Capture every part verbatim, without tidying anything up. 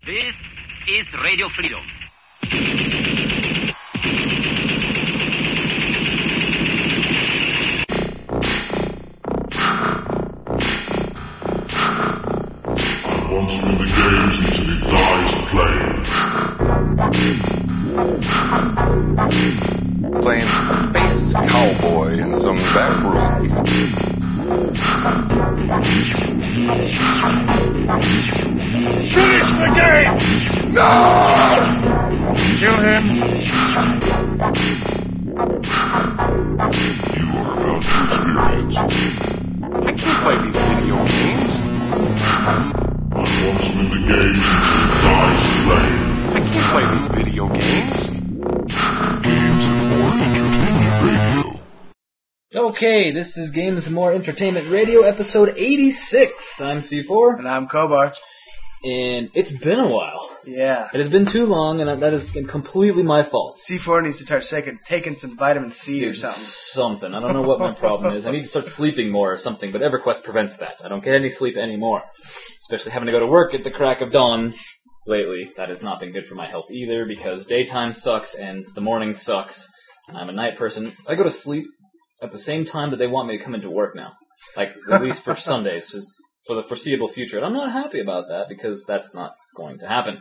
This is Radio Freedom. Once you're in the games until he dies playing. Playing space cowboy in some back room. Finish the game! No! Kill him! You are about to experience. I can't play these video games. Once you're in the games until he dies playing. I can't play these video games. Games and More Entertainment Radio. Okay, this is Games and More Entertainment Radio, episode eighty-six. I'm C four. And I'm Kobar. And it's been a while. Yeah. It has been too long, and that has been completely my fault. C four needs to start taking, taking some vitamin C Dude, or something. Something. I don't know what my problem is. I need to start sleeping more or something, but EverQuest prevents that. I don't get any sleep anymore. Especially having to go to work at the crack of dawn lately. That has not been good for my health either, because daytime sucks and the morning sucks. I'm a night person. I go to sleep at the same time that they want me to come into work now. Like, at least for Sundays, just for the foreseeable future. And I'm not happy about that, because that's not going to happen.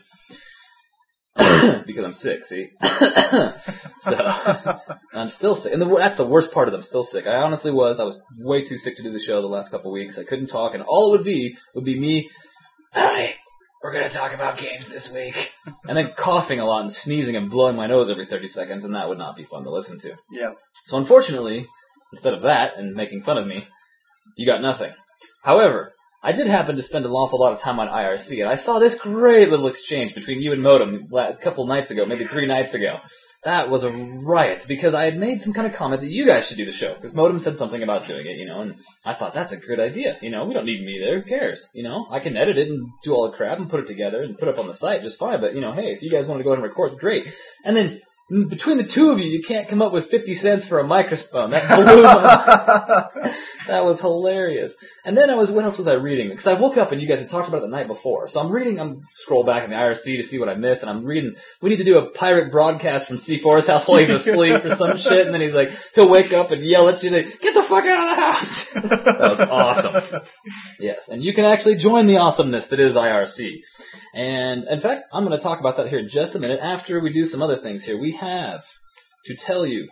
Because I'm sick, see? So, I'm still sick. And the, that's the worst part is I'm still sick. I honestly was. I was way too sick to do the show the last couple of weeks. I couldn't talk, and all it would be would be me, "Hi, we're going to talk about games this week." And then coughing a lot and sneezing and blowing my nose every thirty seconds, and that would not be fun to listen to. Yeah. So unfortunately, instead of that and making fun of me, you got nothing. However, I did happen to spend an awful lot of time on I R C, and I saw this great little exchange between you and Modem a couple nights ago, maybe three nights ago. That was a riot, because I had made some kind of comment that you guys should do the show, because Modem said something about doing it, you know, and I thought, that's a good idea, you know, we don't need me there, who cares, you know, I can edit it and do all the crap and put it together and put it up on the site just fine, but, you know, hey, if you guys want to go ahead and record, great. And then, between the two of you, you can't come up with fifty cents for a microphone. That blew my... That was hilarious. And then I was, what else was I reading? Because I woke up and you guys had talked about it the night before. So I'm reading, I'm scroll back in the I R C to see what I missed, and I'm reading, we need to do a pirate broadcast from C four's house while he's asleep or some shit, and then he's like, he'll wake up and yell at you, like, get the fuck out of the house! That was awesome. Yes, and you can actually join the awesomeness that is I R C. And, in fact, I'm going to talk about that here in just a minute after we do some other things here. We have to tell you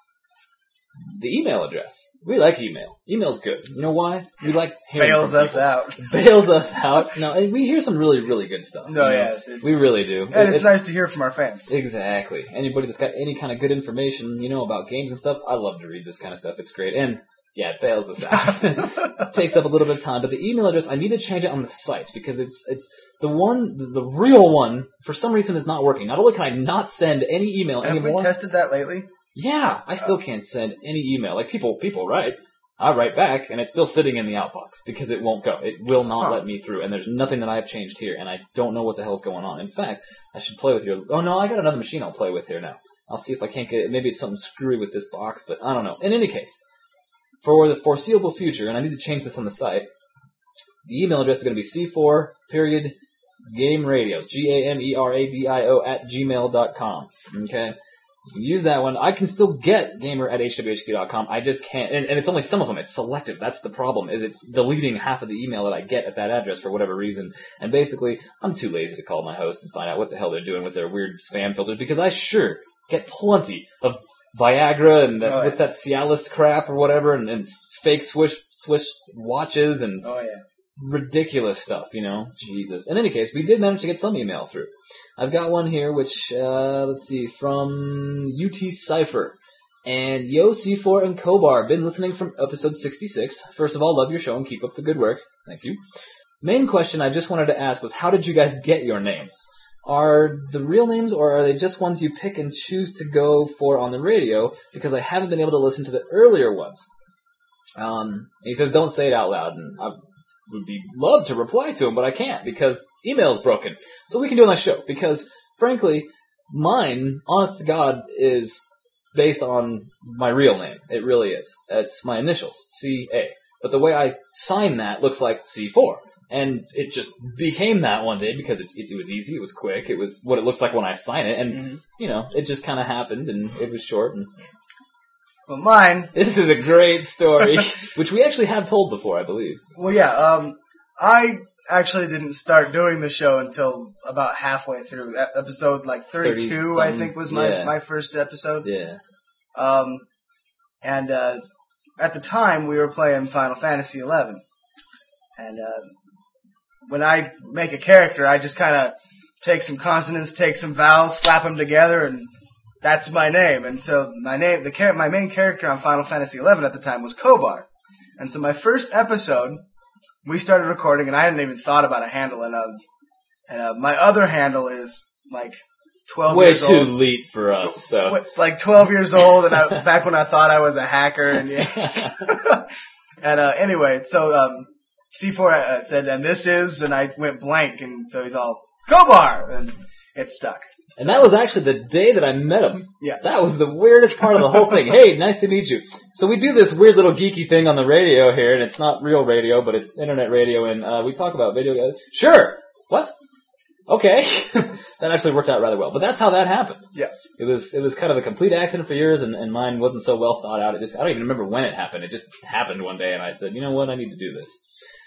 the email address. We like email. Email's good. You know why? We like hearing Bails from us people. out. Bails us out. No, and we hear some really, really good stuff. No, you know? yeah. We really do. And it's, it's nice to hear from our fans. Exactly. Anybody that's got any kind of good information, you know, about games and stuff, I love to read this kind of stuff. It's great. And, yeah, it bails us out. It takes up a little bit of time. But the email address, I need to change it on the site, because it's it's the one, the, the real one, for some reason is not working. Not only can I not send any email Have anymore. we tested that lately? Yeah, I still can't send any email. Like, people people write. I write back, and it's still sitting in the outbox, because it won't go. It will not huh. let me through, and there's nothing that I have changed here, and I don't know what the hell's going on. In fact, I should play with your... Oh, no, I got another machine I'll play with here now. I'll see if I can't get it. Maybe it's something screwy with this box, but I don't know. In any case, for the foreseeable future, and I need to change this on the site, the email address is going to be C four, period, game radios, G A M E R A D I O, at gmail dot com. Okay? You can use that one. I can still get gamer at H W H Q dot com. I just can't, and, and it's only some of them. It's selective. That's the problem, is it's deleting half of the email that I get at that address for whatever reason. And basically, I'm too lazy to call my host and find out what the hell they're doing with their weird spam filters, because I sure get plenty of Viagra and that, oh, yeah. what's that, Cialis crap or whatever, and, and fake Swish, Swish watches and oh, yeah. ridiculous stuff, you know? Jesus. In any case, we did manage to get some email through. I've got one here, which, uh, let's see, from U T Cypher. And Yo, C four and Kobar, been listening from episode sixty-six. First of all, love your show and keep up the good work. Thank you. Main question I just wanted to ask was, how did you guys get your names? Are the real names, or are they just ones you pick and choose to go for on the radio? Because I haven't been able to listen to the earlier ones. Um, he says, don't say it out loud, and I would be love to reply to him, but I can't, because email's broken. So we can do it on the show, because, frankly, mine, honest to God, is based on my real name. It really is. It's my initials, C A. But the way I sign that looks like C four. And it just became that one day because it's, it, it was easy, it was quick, it was what it looks like when I sign it, and, mm-hmm. you know, it just kind of happened, and it was short. And well, mine... This is a great story, which we actually have told before, I believe. Well, yeah, um, I actually didn't start doing the show until about halfway through. Episode, like, thirty-two, I think, was my, yeah. my first episode. Yeah. Um, and, uh, at the time, we were playing Final Fantasy eleven. And, uh, when I make a character, I just kind of take some consonants, take some vowels, slap them together, and that's my name. And so my name, the char- my main character on Final Fantasy eleven at the time was Kobar. And so my first episode, we started recording, and I hadn't even thought about a handle. And, uh, and uh, my other handle is like twelve Way years too old. late for us. So Like twelve years old, and I, back when I thought I was a hacker. And yeah. and uh, anyway, so um, C four uh, said, and this is, and I went blank, and so he's all, Kobar! And it stuck. And that was actually the day that I met him. Yeah. That was the weirdest part of the whole thing. Hey, nice to meet you. So we do this weird little geeky thing on the radio here, and it's not real radio, but it's internet radio, and uh, we talk about video games. Sure! What? Okay. That actually worked out rather well. But that's how that happened. Yeah. It was it was kind of a complete accident for yours, and, and mine wasn't so well thought out. It just I don't even remember when it happened. It just happened one day, and I said, you know what, I need to do this.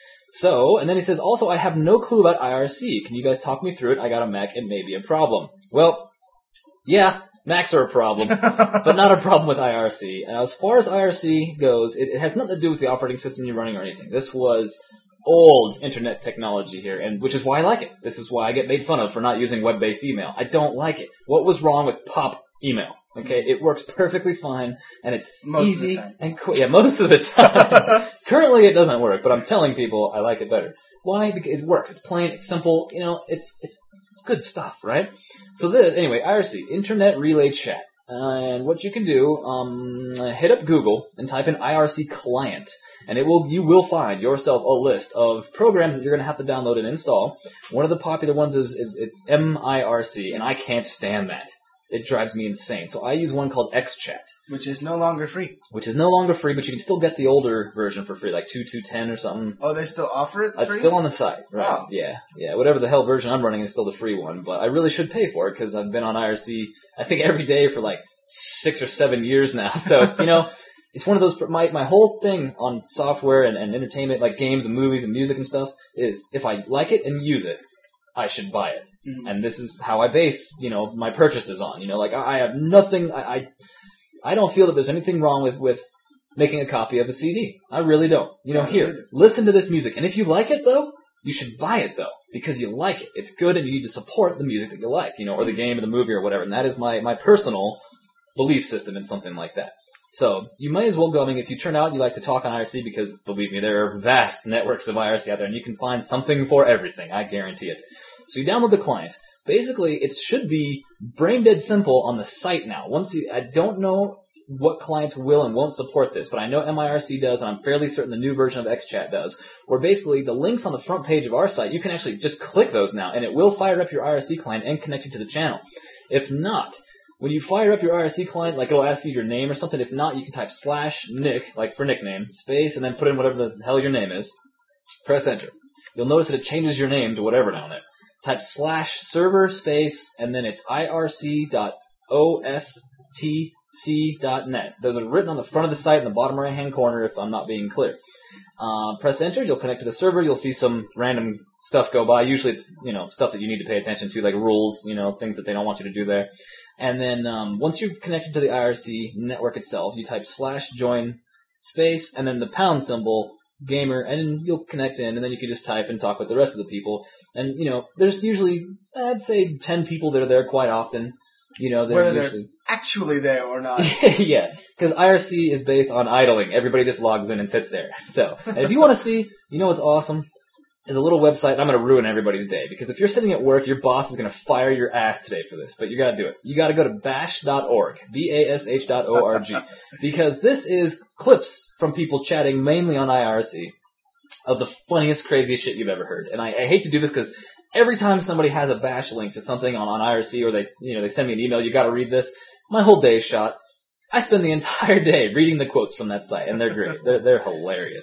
So, and then he says, also, I have no clue about I R C. Can you guys talk me through it? I got a Mac. It may be a problem. Well, yeah, Macs are a problem, but not a problem with I R C. And as far as I R C goes, it, it has nothing to do with the operating system you're running or anything. This was old internet technology here, and which is why I like it. This is why I get made fun of for not using web-based email. I don't like it. What was wrong with pop email? Okay, it works perfectly fine, and it's most easy of the time. and quick. Yeah, most of the time. Currently, it doesn't work, but I'm telling people I like it better. Why? Because it works. It's plain. It's simple. You know, it's it's good stuff, right? So this, anyway, I R C, Internet Relay Chat. And what you can do, um, hit up Google and type in I R C client, and it will you will find yourself a list of programs that you're going to have to download and install. One of the popular ones is, is it's M I R C, and I can't stand that. It drives me insane. So I use one called XChat, Which is no longer free. which is no longer free, but you can still get the older version for free, like two two ten or something. Oh, they still offer it free? It's still on the site, right? Oh. Yeah, yeah. Whatever the hell version I'm running is still the free one, but I really should pay for it because I've been on I R C, I think, every day for like six or seven years now. So it's, you know, it's one of those, my, my whole thing on software and, and entertainment, like games and movies and music and stuff, is if I like it and use it, I should buy it. Mm-hmm. And this is how I base, you know, my purchases on. You know, like I, I have nothing, I, I I don't feel that there's anything wrong with, with making a copy of a C D. I really don't. You know, here, listen to this music. And if you like it, though, you should buy it, though, because you like it. It's good and you need to support the music that you like, you know, or the game or the movie or whatever. And that is my, my personal belief system in something like that. So you might as well go. I mean, if you turn out you like to talk on I R C, because believe me, there are vast networks of I R C out there, and you can find something for everything. I guarantee it. So you download the client. Basically, it should be brain dead simple on the site now. Once you, I don't know what clients will and won't support this, but I know M I R C does, and I'm fairly certain the new version of XChat does, where basically the links on the front page of our site, you can actually just click those now, and it will fire up your I R C client and connect you to the channel. If not, when you fire up your I R C client, like it'll ask you your name or something. If not, you can type slash nick, like for nickname, space, and then put in whatever the hell your name is. Press enter. You'll notice that it changes your name to whatever down there. Type slash server space, and then it's I R C dot O F T C dot net. Those are written on the front of the site in the bottom right-hand corner if I'm not being clear. Uh, press enter, you'll connect to the server, you'll see some random stuff go by. Usually it's, you know, stuff that you need to pay attention to, like rules, you know, things that they don't want you to do there. And then um, once you've connected to the I R C network itself, you type slash join space, and then the pound symbol, gamer, and you'll connect in, and then you can just type and talk with the rest of the people. And, you know, there's usually, I'd say, ten people that are there quite often. You know, they're Whether usually... they're actually there or not. Yeah, because I R C is based on idling. Everybody just logs in and sits there. So, and if you want to see, you know what's awesome? Is a little website, and I'm going to ruin everybody's day, because if you're sitting at work, your boss is going to fire your ass today for this, but you got to do it. You got to go to bash dot org, B A S H dot O R G, because this is clips from people chatting mainly on I R C of the funniest, craziest shit you've ever heard. And I, I hate to do this because every time somebody has a bash link to something on, on I R C, or they, you know, they send me an email, you got to read this, my whole day is shot. I spend the entire day reading the quotes from that site, and they're great. They're, they're hilarious.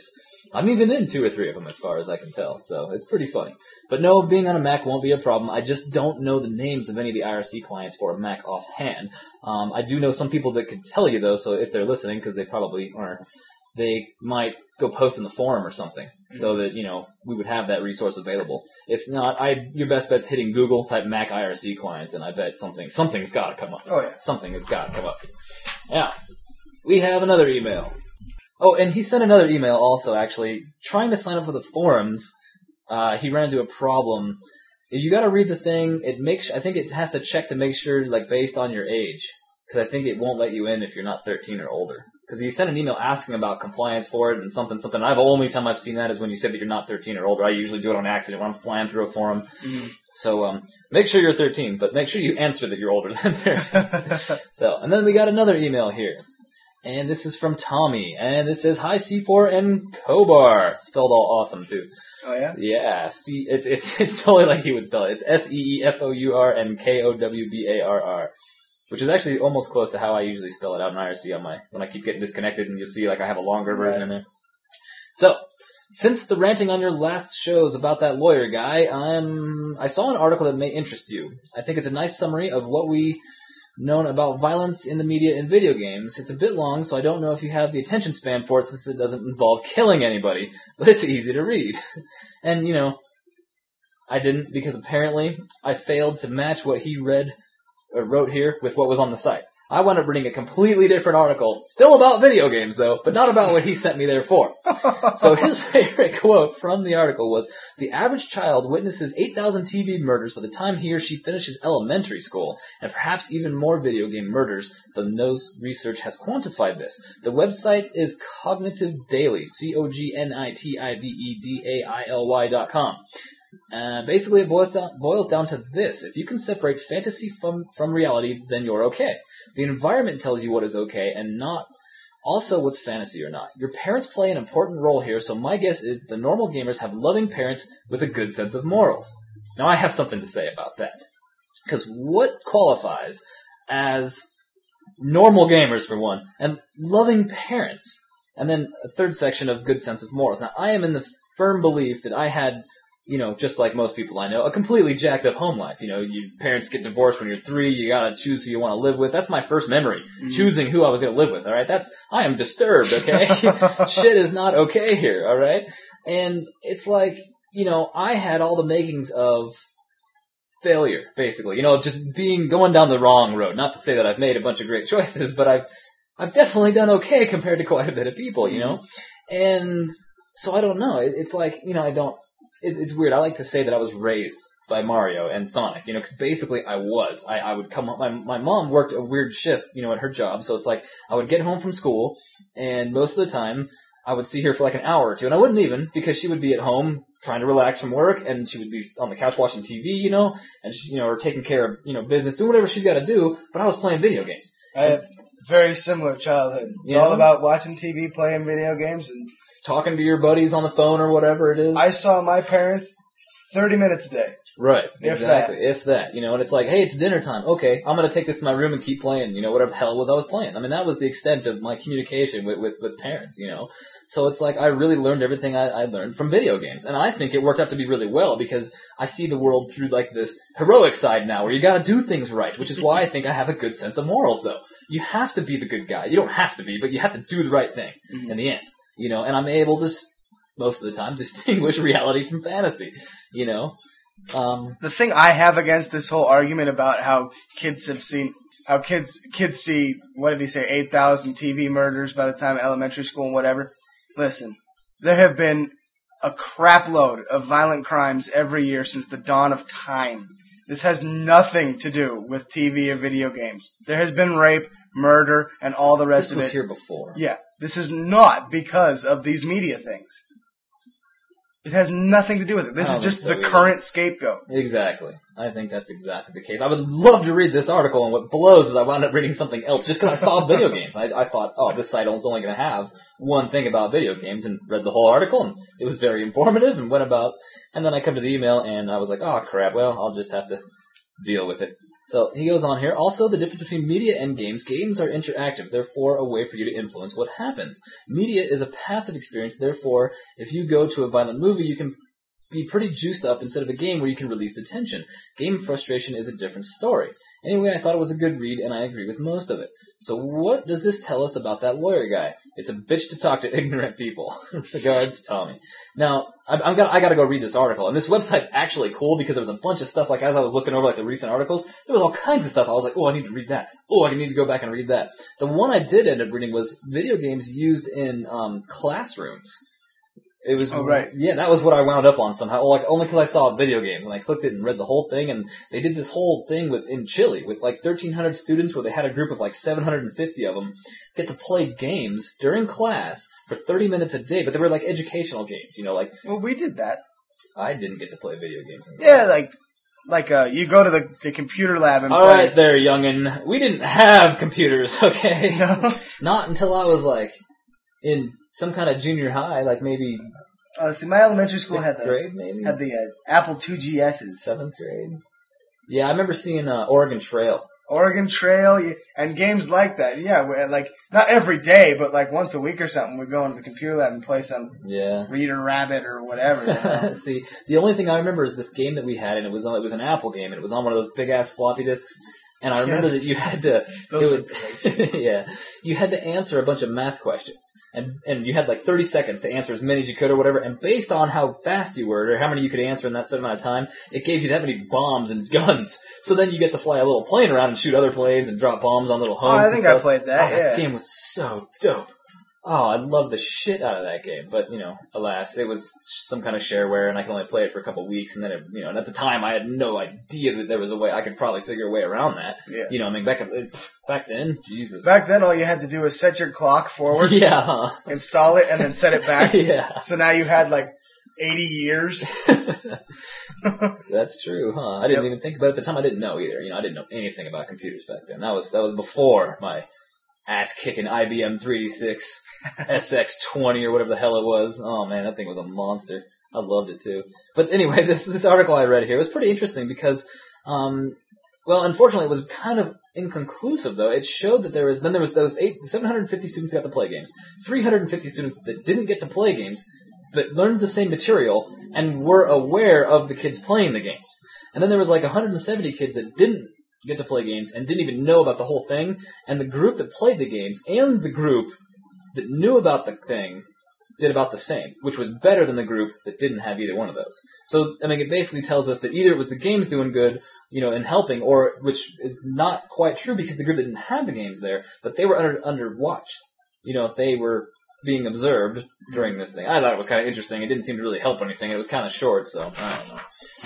I'm even in two or three of them as far as I can tell, so it's pretty funny. But no, being on a Mac won't be a problem. I just don't know the names of any of the I R C clients for a Mac offhand. Um, I do know some people that could tell you, though, so if they're listening, because they probably are, they might go post in the forum or something, so that, you know, we would have that resource available. If not, I your best bet's hitting Google, type Mac I R C clients, and I bet something, something's got to come up. Oh, yeah. Something has got to come up. Now, we have another email. Oh, and he sent another email also, actually, trying to sign up for the forums. Uh, he ran into a problem. You got to read the thing. It makes. I think it has to check to make sure, like, based on your age, because I think it won't let you in if you're not thirteen or older. Because he sent an email asking about compliance for it and something, something. I've only time I've seen that is when you said that you're not thirteen or older. I usually do it on accident when I'm flying through a forum. Mm-hmm. So um, make sure you're thirteen, but make sure you answer that you're older than thirteen. So, and then we got another email here. And this is from Tommy, and it says, "Hi C four and Kobar," spelled all awesome too. Oh yeah, yeah. C, it's it's it's totally like he would spell it. It's S E E F O U R and K O W B A R R, which is actually almost close to how I usually spell it out in I R C on my when I keep getting disconnected, and you'll see like I have a longer version in there. So, since the ranting on your last shows about that lawyer guy, I'm I saw an article that may interest you. I think it's a nice summary of what we known about violence in the media and video games. It's a bit long, so I don't know if you have the attention span for it since it doesn't involve killing anybody, but it's easy to read. And, you know, I didn't because apparently I failed to match what he read or wrote here with what was on the site. I wound up reading a completely different article, still about video games though, but not about what he sent me there for. So his favorite quote from the article was, "The average child witnesses eight thousand T V murders by the time he or she finishes elementary school, and perhaps even more video game murders, though no research has quantified this." The website is Cognitive Daily, C O G N I T I V E D A I L Y dot com. Uh, basically, it boils down, boils down to this. If you can separate fantasy from, from reality, then you're okay. The environment tells you what is okay and not also what's fantasy or not. Your parents play an important role here, so my guess is the normal gamers have loving parents with a good sense of morals. Now, I have something to say about that. Because what qualifies as normal gamers, for one, and loving parents, and then a third section of good sense of morals. Now, I am in the firm belief that I had, you know, just like most people I know, a completely jacked up home life. You know, your parents get divorced when you're three, you gotta choose who you want to live with. That's my first memory, mm. choosing who I was gonna live with, alright? That's, I am disturbed, okay? Shit is not okay here, alright? And it's like, you know, I had all the makings of failure, basically. You know, just being, going down the wrong road. Not to say that I've made a bunch of great choices, but I've, I've definitely done okay compared to quite a bit of people, you know? And so I don't know. It, it's like, you know, I don't, It, it's weird. I like to say that I was raised by Mario and Sonic, you know, because basically I was. I, I would come home. My, my mom worked a weird shift, you know, at her job, so it's like I would get home from school, and most of the time I would see her for like an hour or two, and I wouldn't even, because she would be at home trying to relax from work, and she would be on the couch watching T V, you know, and she, you know, or taking care of, you know, business, doing whatever she's got to do, but I was playing video games. I have very similar childhood. It's you all know? about watching T V, playing video games, and talking to your buddies on the phone or whatever it is. I saw my parents thirty minutes a day. Right, If exactly. that. If that, you know, and it's like, hey, it's dinner time. Okay, I'm going to take this to my room and keep playing, you know, whatever the hell it was I was playing. I mean, that was the extent of my communication with, with, with parents, you know. So it's like I really learned everything I, I learned from video games. And I think it worked out to be really well because I see the world through like this heroic side now where you got to do things right, which is why I think I have a good sense of morals, though. You have to be the good guy. You don't have to be, but you have to do the right thing mm-hmm. in the end, you know, and I'm able to, most of the time, distinguish reality from fantasy, you know. Um, the thing I have against this whole argument about how kids have seen, how kids kids see, what did he say, eight thousand T V murders by the time elementary school and whatever. Listen, there have been a crap load of violent crimes every year since the dawn of time. This has nothing to do with T V or video games. There has been rape, murder, and all the rest this of it. was here before. Yeah, this is not because of these media things. It has nothing to do with it. This is just so the either. current scapegoat. Exactly. I think that's exactly the case. I would love to read this article, and what blows is I wound up reading something else just because I saw video games. I, I thought, oh, this site is only going to have one thing about video games, and read the whole article, and it was very informative, and went about. And then I come to the email, and I was like, oh, crap, well, I'll just have to deal with it. So he goes on here. Also, the difference between media and games. Games are interactive, therefore a way for you to influence what happens. Media is a passive experience, therefore if you go to a violent movie, you can be pretty juiced up instead of a game where you can release the tension. Game frustration is a different story. Anyway, I thought it was a good read, and I agree with most of it. So what does this tell us about that lawyer guy? It's a bitch to talk to ignorant people. Regards, Tommy. Now, I'm, I'm gonna, I gotta go read this article, and this website's actually cool because there was a bunch of stuff, like as I was looking over like the recent articles, there was all kinds of stuff. I was like, oh, I need to read that. Oh, I need to go back and read that. The one I did end up reading was video games used in um, classrooms. It was, oh, right. Yeah, that was what I wound up on somehow. Well, like, only because I saw video games, and I clicked it and read the whole thing, and they did this whole thing with in Chile with like thirteen hundred students where they had a group of like seven hundred fifty of them get to play games during class for thirty minutes a day, but they were like educational games, you know, like... Well, we did that. I didn't get to play video games in class. Yeah, like... Like, uh, you go to the, the computer lab and All play... right there, youngin'. We didn't have computers, okay? No. Not until I was like in some kind of junior high, like maybe... Uh, see, my elementary school Sixth had the grade, maybe? had the uh, Apple two G S's. Seventh grade? Yeah, I remember seeing uh, Oregon Trail. Oregon Trail, yeah, and games like that. Yeah, we- like, not every day, but like once a week or something, we'd go into the computer lab and play some Yeah. Reader Rabbit or whatever. You know? See, the only thing I remember is this game that we had, and it was on, it was an Apple game, and it was on one of those big ass floppy disks. And I remember Yeah. that you had to, Those it would, yeah, you had to answer a bunch of math questions, and and you had like thirty seconds to answer as many as you could or whatever. And based on how fast you were or how many you could answer in that certain amount of time, it gave you that many bombs and guns. So then you get to fly a little plane around and shoot other planes and drop bombs on little Oh, homes. I and think I stuff. played that, Oh, yeah. That game was so dope. Oh, I love the shit out of that game, but, you know, alas, it was some kind of shareware, and I could only play it for a couple of weeks, and then, it, you know, and at the time, I had no idea that there was a way, I could probably figure a way around that. Yeah. You know, I mean, back, back then, Jesus. Back then, all you had to do was set your clock forward, Yeah, huh? install it, and then set it back. Yeah. So now you had like eighty years. That's true, huh? I didn't Yep. even think about it. At the time, I didn't know either. You know, I didn't know anything about computers back then. That was, that was before my ass-kicking I B M three eighty-six S X twenty or whatever the hell it was. Oh man, that thing was a monster. I loved it too. But anyway, this this article I read here was pretty interesting because, um, well, unfortunately, it was kind of inconclusive though. It showed that there was then there was those eight, seven hundred fifty students got to play games, three hundred fifty students that didn't get to play games, but learned the same material and were aware of the kids playing the games. And then there was like one hundred seventy kids that didn't get to play games and didn't even know about the whole thing, and the group that played the games and the group that knew about the thing did about the same, which was better than the group that didn't have either one of those. So, I mean, it basically tells us that either it was the games doing good, you know, and helping, or, which is not quite true because the group that didn't have the games there, but they were under, under watch. You know, they were being observed during this thing. I thought it was kind of interesting. It didn't seem to really help anything. It was kind of short, so, I don't know.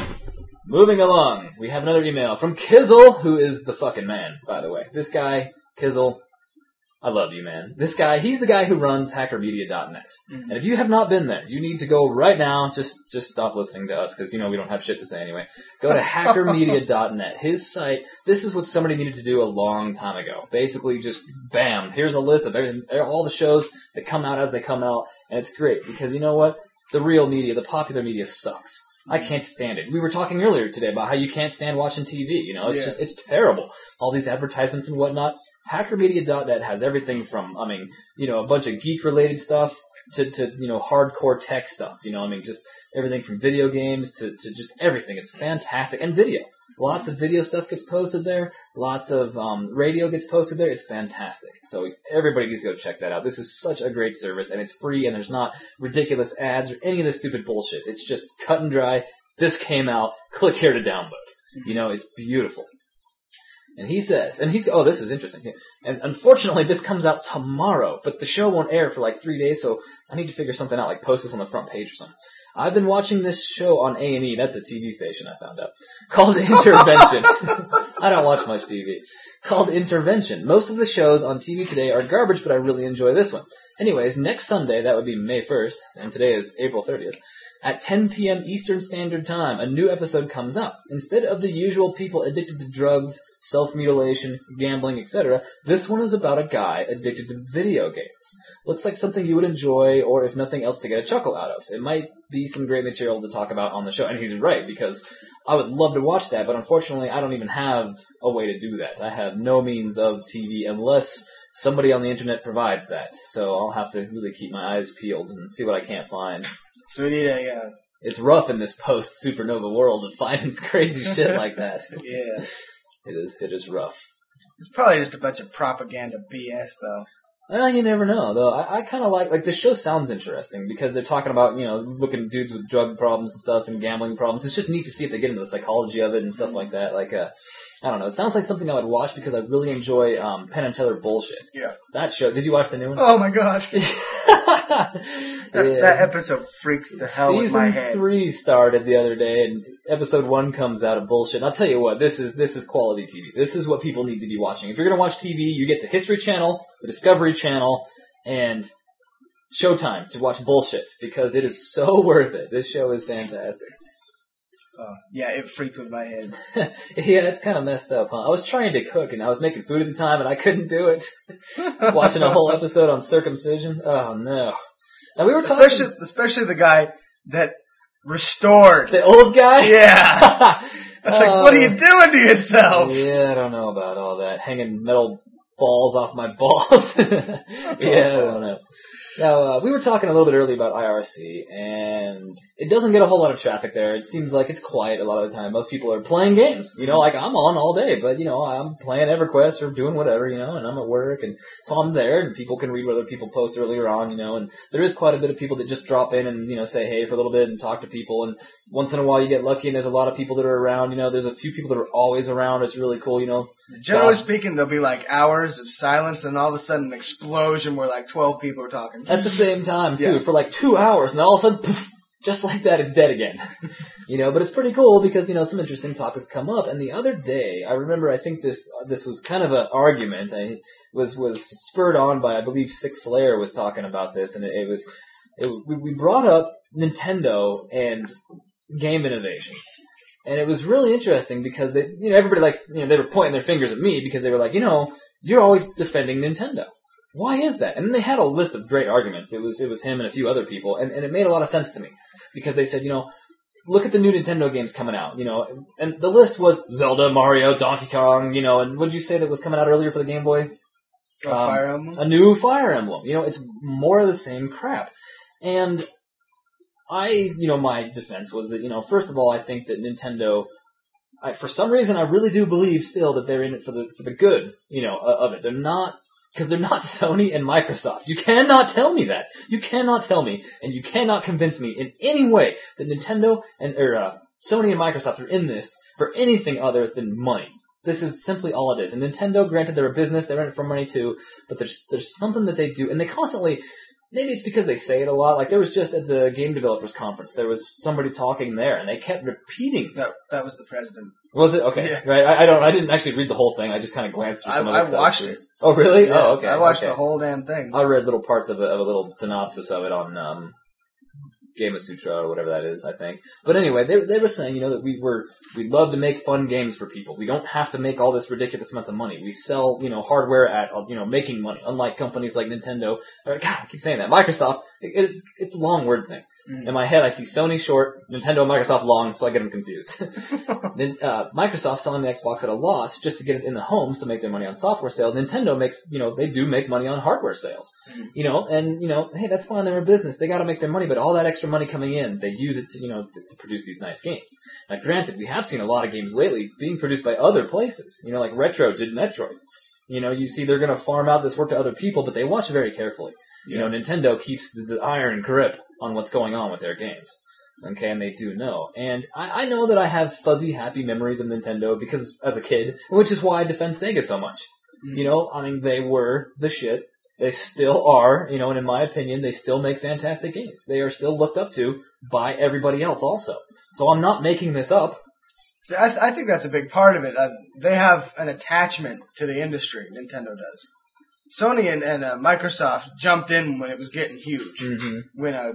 Moving along, we have another email from Kizzle, who is the fucking man, by the way. This guy, Kizzle, I love you, man. This guy, he's the guy who runs hacker media dot net. Mm-hmm. And if you have not been there, you need to go right now. Just just stop listening to us, because, you know, we don't have shit to say anyway. Go to hacker media dot net. His site, this is what somebody needed to do a long time ago. Basically, just, bam, here's a list of everything, all the shows that come out as they come out, and it's great, because you know what? The real media, the popular media sucks. I can't stand it. We were talking earlier today about how you can't stand watching T V. You know, it's yeah. just, it's terrible. All these advertisements and whatnot. hacker media dot net has everything from, I mean, you know, a bunch of geek-related stuff to, to, you know, hardcore tech stuff. You know, I mean, just everything from video games to, to just everything. It's fantastic. And video. Lots of video stuff gets posted there. Lots of um, radio gets posted there. It's fantastic. So everybody needs to go check that out. This is such a great service, and it's free, and there's not ridiculous ads or any of this stupid bullshit. It's just cut and dry. This came out. Click here to download. You know, it's beautiful. And he says, and he's, oh, this is interesting. And unfortunately, this comes out tomorrow, but the show won't air for like three days, so I need to figure something out, like post this on the front page or something. I've been watching this show on A and E, that's a T V station I found out, called Intervention. I don't watch much T V. Called Intervention. Most of the shows on T V today are garbage, but I really enjoy this one. Anyways, next Sunday, that would be May first, and today is April thirtieth, at ten p.m. Eastern Standard Time, a new episode comes out. Instead of the usual people addicted to drugs, self-mutilation, gambling, et cetera, this one is about a guy addicted to video games. Looks like something you would enjoy, or if nothing else, to get a chuckle out of. It might be some great material to talk about on the show. And he's right, because I would love to watch that, but unfortunately I don't even have a way to do that. I have no means of T V unless somebody on the internet provides that. So I'll have to really keep my eyes peeled and see what I can't find. So we need a, uh... It's rough in this post-Supernova world of finding crazy shit like that. Yeah. It is, it is rough. It's probably just a bunch of propaganda B S, though. Well, you never know, though. I, I kind of like, like, the show sounds interesting because they're talking about, you know, looking at dudes with drug problems and stuff and gambling problems. It's just neat to see if they get into the psychology of it and stuff like that. Like, uh, I don't know. It sounds like something I would watch because I really enjoy, um, Penn and Teller Bullshit. Yeah. That show. Did you watch the new one? Oh my god. that, Yeah. that episode freaked the hell with my head. Season three started the other day, and episode one comes out of bullshit. And I'll tell you what, this is this is quality T V. This is what people need to be watching. If you're going to watch T V, you get the History Channel, the Discovery Channel, and Showtime to watch bullshit, because it is so worth it. This show is fantastic. Oh, yeah, it freaked with my head. Yeah, it's kind of messed up, huh? I was trying to cook, and I was making food at the time, and I couldn't do it. Watching a whole episode on circumcision? Oh, no. And we were talking... Especially, especially the guy that restored. The old guy? Yeah. It's like, Oh. what are you doing to yourself? Yeah, I don't know about all that. Hanging metal balls off my balls. Yeah, I don't know. Now, uh, we were talking a little bit earlier about I R C, and it doesn't get a whole lot of traffic there. It seems like it's quiet a lot of the time. Most people are playing games. You know, like I'm on all day, but, you know, I'm playing EverQuest or doing whatever, you know, and I'm at work, and so I'm there, and people can read what other people post earlier on, you know, and there is quite a bit of people that just drop in and, you know, say hey for a little bit and talk to people, and once in a while you get lucky, and there's a lot of people that are around, you know, there's a few people that are always around. It's really cool, you know. Generally God. speaking, there'll be like hours of silence, and all of a sudden an explosion where like twelve people are talking. At the same time, too, Yeah. for like two hours, and then all of a sudden, poof, just like that, it's dead again. You know, but it's pretty cool because, you know, some interesting topics come up. And the other day, I remember, I think this this was kind of an argument. I was was spurred on by, I believe, Six Slayer was talking about this, and it, it was it, we, we brought up Nintendo and game innovation. And it was really interesting because they, you know, everybody likes, you know, they were pointing their fingers at me because they were like, you know, you're always defending Nintendo. Why is that? And they had a list of great arguments. It was it was him and a few other people, and, and it made a lot of sense to me because they said, you know, look at the new Nintendo games coming out, you know, and the list was Zelda, Mario, Donkey Kong, you know, and what did you say that was coming out earlier for the Game Boy? Oh, Um, Fire Emblem? A new Fire Emblem. You know, it's more of the same crap. And I, you know, my defense was that, you know, first of all, I think that Nintendo, I, for some reason, I really do believe still that they're in it for the for the good, you know, of it. They're not, because they're not Sony and Microsoft. You cannot tell me that. You cannot tell me, and you cannot convince me in any way that Nintendo and or uh, Sony and Microsoft are in this for anything other than money. This is simply all it is. And Nintendo, granted, they're a business, they're in it for money too, but there's there's something that they do, and they constantly. Maybe it's because they say it a lot. Like, there was just at the Game Developers Conference, there was somebody talking there, and they kept repeating. That, that was the president. Was it? Okay. Yeah. Right. I, I don't, I didn't actually read the whole thing. I just kind of glanced through some I, of it. I watched it. Oh, really? Yeah, Oh, okay. I watched okay. the whole damn thing. I read little parts of a, of a little synopsis of it on, um, Game of Sutra or whatever that is, I think. But anyway, they they were saying, you know, that we were we love to make fun games for people. We don't have to make all this ridiculous amounts of money. We sell, you know, hardware at, you know, making money. Unlike companies like Nintendo, or God, I keep saying that. Microsoft, it's it's the long word thing. Mm. In my head, I see Sony short, Nintendo and Microsoft long, so I get them confused. Then uh, Microsoft selling the Xbox at a loss just to get it in the homes to make their money on software sales. Nintendo makes, you know, they do make money on hardware sales. Mm. You know, and, you know, hey, that's fine, they're a business. They gotta make their money, but all that extra money coming in, they use it to, you know, to produce these nice games. Now, granted, we have seen a lot of games lately being produced by other places. You know, like Retro did Metroid. You know, you see they're gonna farm out this work to other people, but they watch very carefully. You know, Nintendo keeps the, the iron grip on what's going on with their games. Okay, and they do know. And I, I know that I have fuzzy, happy memories of Nintendo because as a kid, which is why I defend Sega so much. Mm. You know, I mean, they were the shit. They still are, you know, and in my opinion, they still make fantastic games. They are still looked up to by everybody else also. So I'm not making this up. See, I, th- I think that's a big part of it. Uh, they have an attachment to the industry, Nintendo does. Sony and, and uh, Microsoft jumped in when it was getting huge. Mm-hmm. When uh,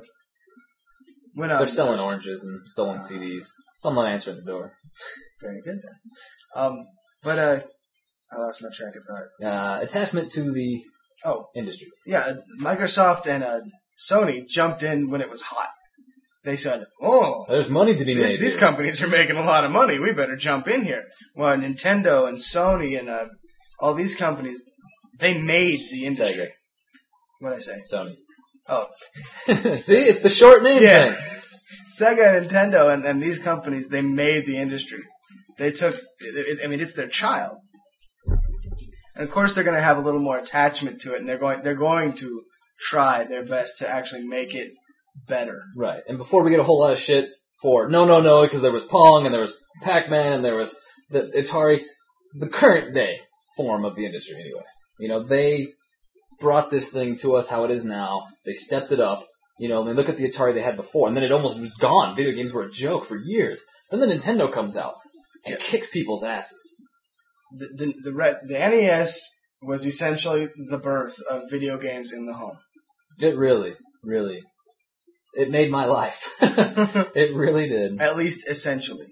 when uh, They're selling oranges and stolen C Ds. Someone answered the door. Very good. Um, but uh, I lost my track of thought. Uh, attachment to the Oh, industry. yeah, Microsoft and uh, Sony jumped in when it was hot. they said, "Oh, There's money to be these, made. these here. companies are making a lot of money. We better jump in here." Well, Nintendo and Sony and uh, all these companies, they made the industry. Sega. What did I say? Sony. Oh, See, it's the short name yeah. thing. Sega and Nintendo and, and these companies, they made the industry. They took, it, I mean, it's their child. And of course they're going to have a little more attachment to it, and they're going, they're going to try their best to actually make it better. Right. And before we get a whole lot of shit for, no, no, no, because there was Pong, and there was Pac-Man, and there was the Atari, the current day form of the industry anyway. You know, they brought this thing to us how it is now. They stepped it up. You know, and they look at the Atari they had before, and then it almost was gone. Video games were a joke for years. Then the Nintendo comes out and Yeah. kicks people's asses. The, the, the, re- the N E S was essentially the birth of video games in the home. It really, really, it made my life. It really did. At least essentially.